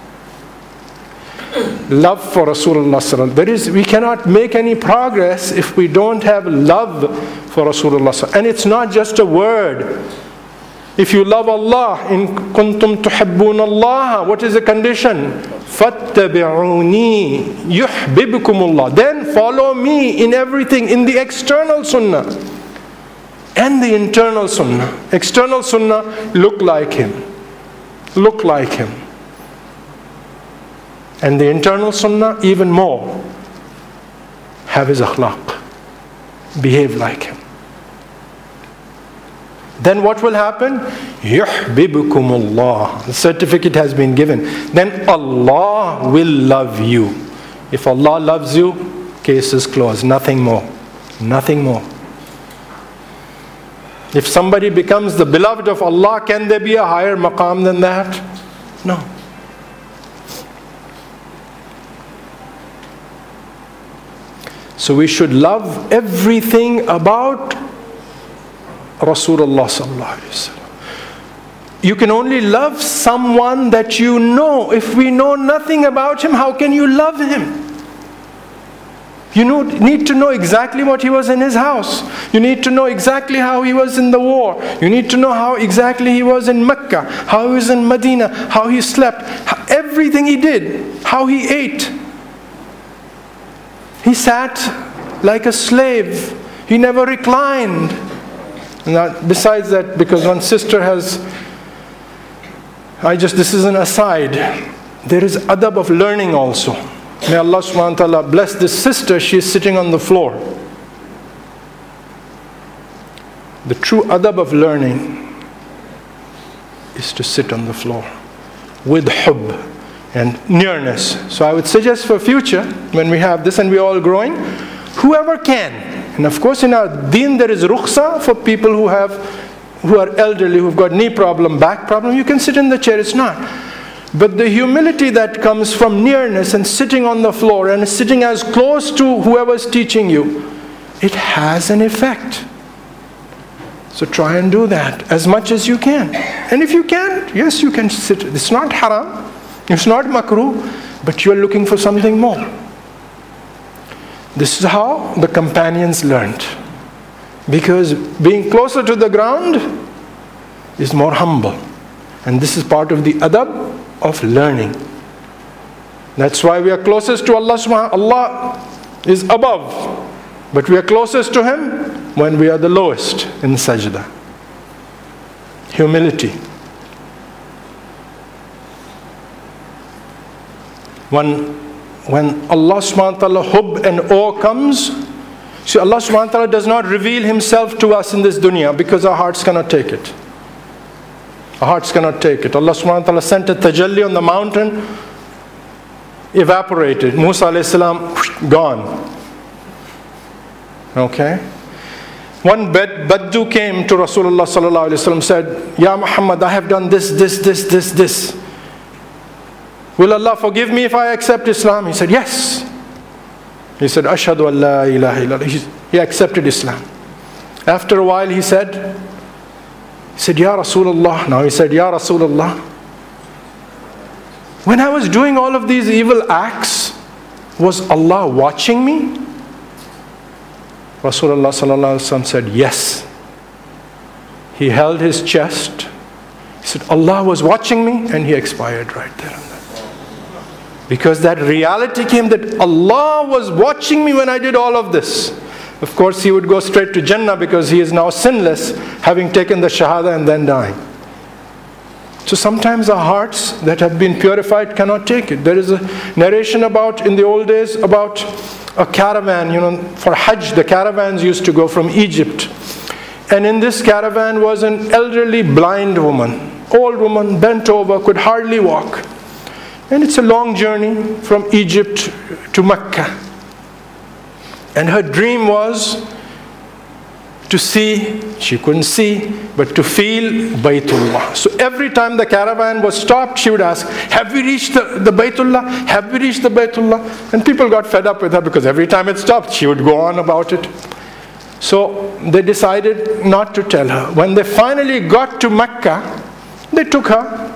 Love for Rasulullah sallallahu alaihi wasallam. There is, we cannot make any progress if we don't have love for Rasulullah sallallahu alaihi wasallam. And it's not just a word. If you love Allah, in kuntum tuhibbun Allah, what is the condition? Fattabi'uni yuhibbukumullah. Then follow me in everything, in the external sunnah and the internal sunnah. External sunnah, look like him. Look like him. And the internal sunnah, even more. Have his akhlaq. Behave like him. Then what will happen? Yuhibbukumullah. The certificate has been given. Then Allah will love you. If Allah loves you, case is closed. Nothing more. Nothing more. If somebody becomes the beloved of Allah, can there be a higher maqam than that? No. So we should love everything about Rasulullah sallallahu alaihi wasallam. You can only love someone that you know. If we know nothing about him, how can you love him? You know, need to know exactly what he was in his house. You need to know exactly how he was in the war. You need to know how exactly he was in Mecca, how he was in Medina, how he slept. Every everything he did, how he ate. He sat like a slave. He never reclined. Now, besides that, because one sister has, I just, this is an aside, there is adab of learning also. May Allah subhanahu wa ta'ala bless this sister, she is sitting on the floor. The true adab of learning is to sit on the floor with hubb and nearness. So I would suggest for future, when we have this and we're all growing, whoever can. And of course in our deen there is rukhsa for people who have, who are elderly, who've got knee problem, back problem, you can sit in the chair, it's not. But the humility that comes from nearness and sitting on the floor and sitting as close to whoever's teaching you, it has an effect. So try and do that as much as you can. And if you can't, yes, you can sit. It's not haram, it's not makruh, but you're looking for something more. This is how the companions learned. Because being closer to the ground is more humble. And this is part of the adab of learning. That's why we are closest to Allah subhanahu wa ta'ala. Allah is above. But we are closest to Him when we are the lowest in sajda. Humility. When, when Allah subhanahu wa ta'ala hubb and awe comes, see, Allah subhanahu wa ta'ala does not reveal Himself to us in this dunya because our hearts cannot take it. Our hearts cannot take it. Allah subhanahu wa ta'ala sent a tajalli on the mountain, evaporated. Musa alayhi salam, gone. Okay? One bed, Baddu came to Rasulullah sallallahu alayhi wa sallam, said, Ya Muhammad, I have done this, this, this, this, this. Will Allah forgive me if I accept Islam? He said, yes. He said, Ashhadu an la ilaha illallah. He accepted Islam. After a while he said, he said, Ya Rasulullah. Now he said, Ya Rasulullah. When I was doing all of these evil acts, was Allah watching me? Rasulullah sallallahu alaihi wasallam said, yes. He held his chest. He said, Allah was watching me, and he expired right there and then. Because that reality came that Allah was watching me when I did all of this. Of course, he would go straight to Jannah because he is now sinless, having taken the Shahada and then dying. So sometimes our hearts that have been purified cannot take it. There is a narration about, in the old days, about a caravan, you know, for Hajj, the caravans used to go from Egypt. And in this caravan was an elderly blind woman, old woman, bent over, could hardly walk. And it's a long journey from Egypt to Mecca. And her dream was to see, she couldn't see, but to feel Baytullah. So every time the caravan was stopped, she would ask, have we reached the, the Baytullah? Have we reached the Baytullah? And people got fed up with her because every time it stopped, she would go on about it. So they decided not to tell her. When they finally got to Mecca, they took her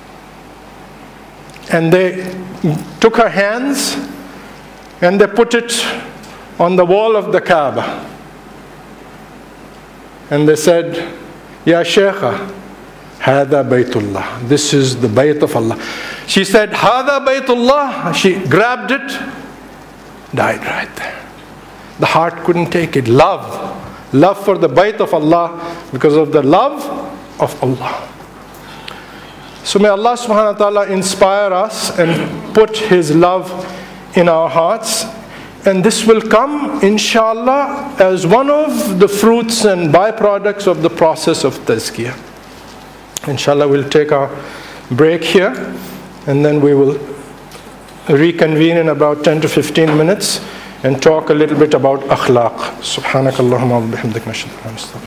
and they took her hands and they put it on the wall of the Kaaba. And they said, Ya Shaykha, Hada Baytullah. This is the Bayt of Allah. She said, Hada Baytullah. She grabbed it, died right there. The heart couldn't take it. Love. Love for the Bayt of Allah because of the love of Allah. So may Allah subhanahu wa ta'ala inspire us and put His love in our hearts. And this will come, inshallah, as one of the fruits and byproducts of the process of tazkiyah. Inshallah, we'll take our break here, and then we will reconvene in about ten to fifteen minutes and talk a little bit about akhlaq. Subhanakallahumma wa bihamdik nashhadu an la ilaha illa anta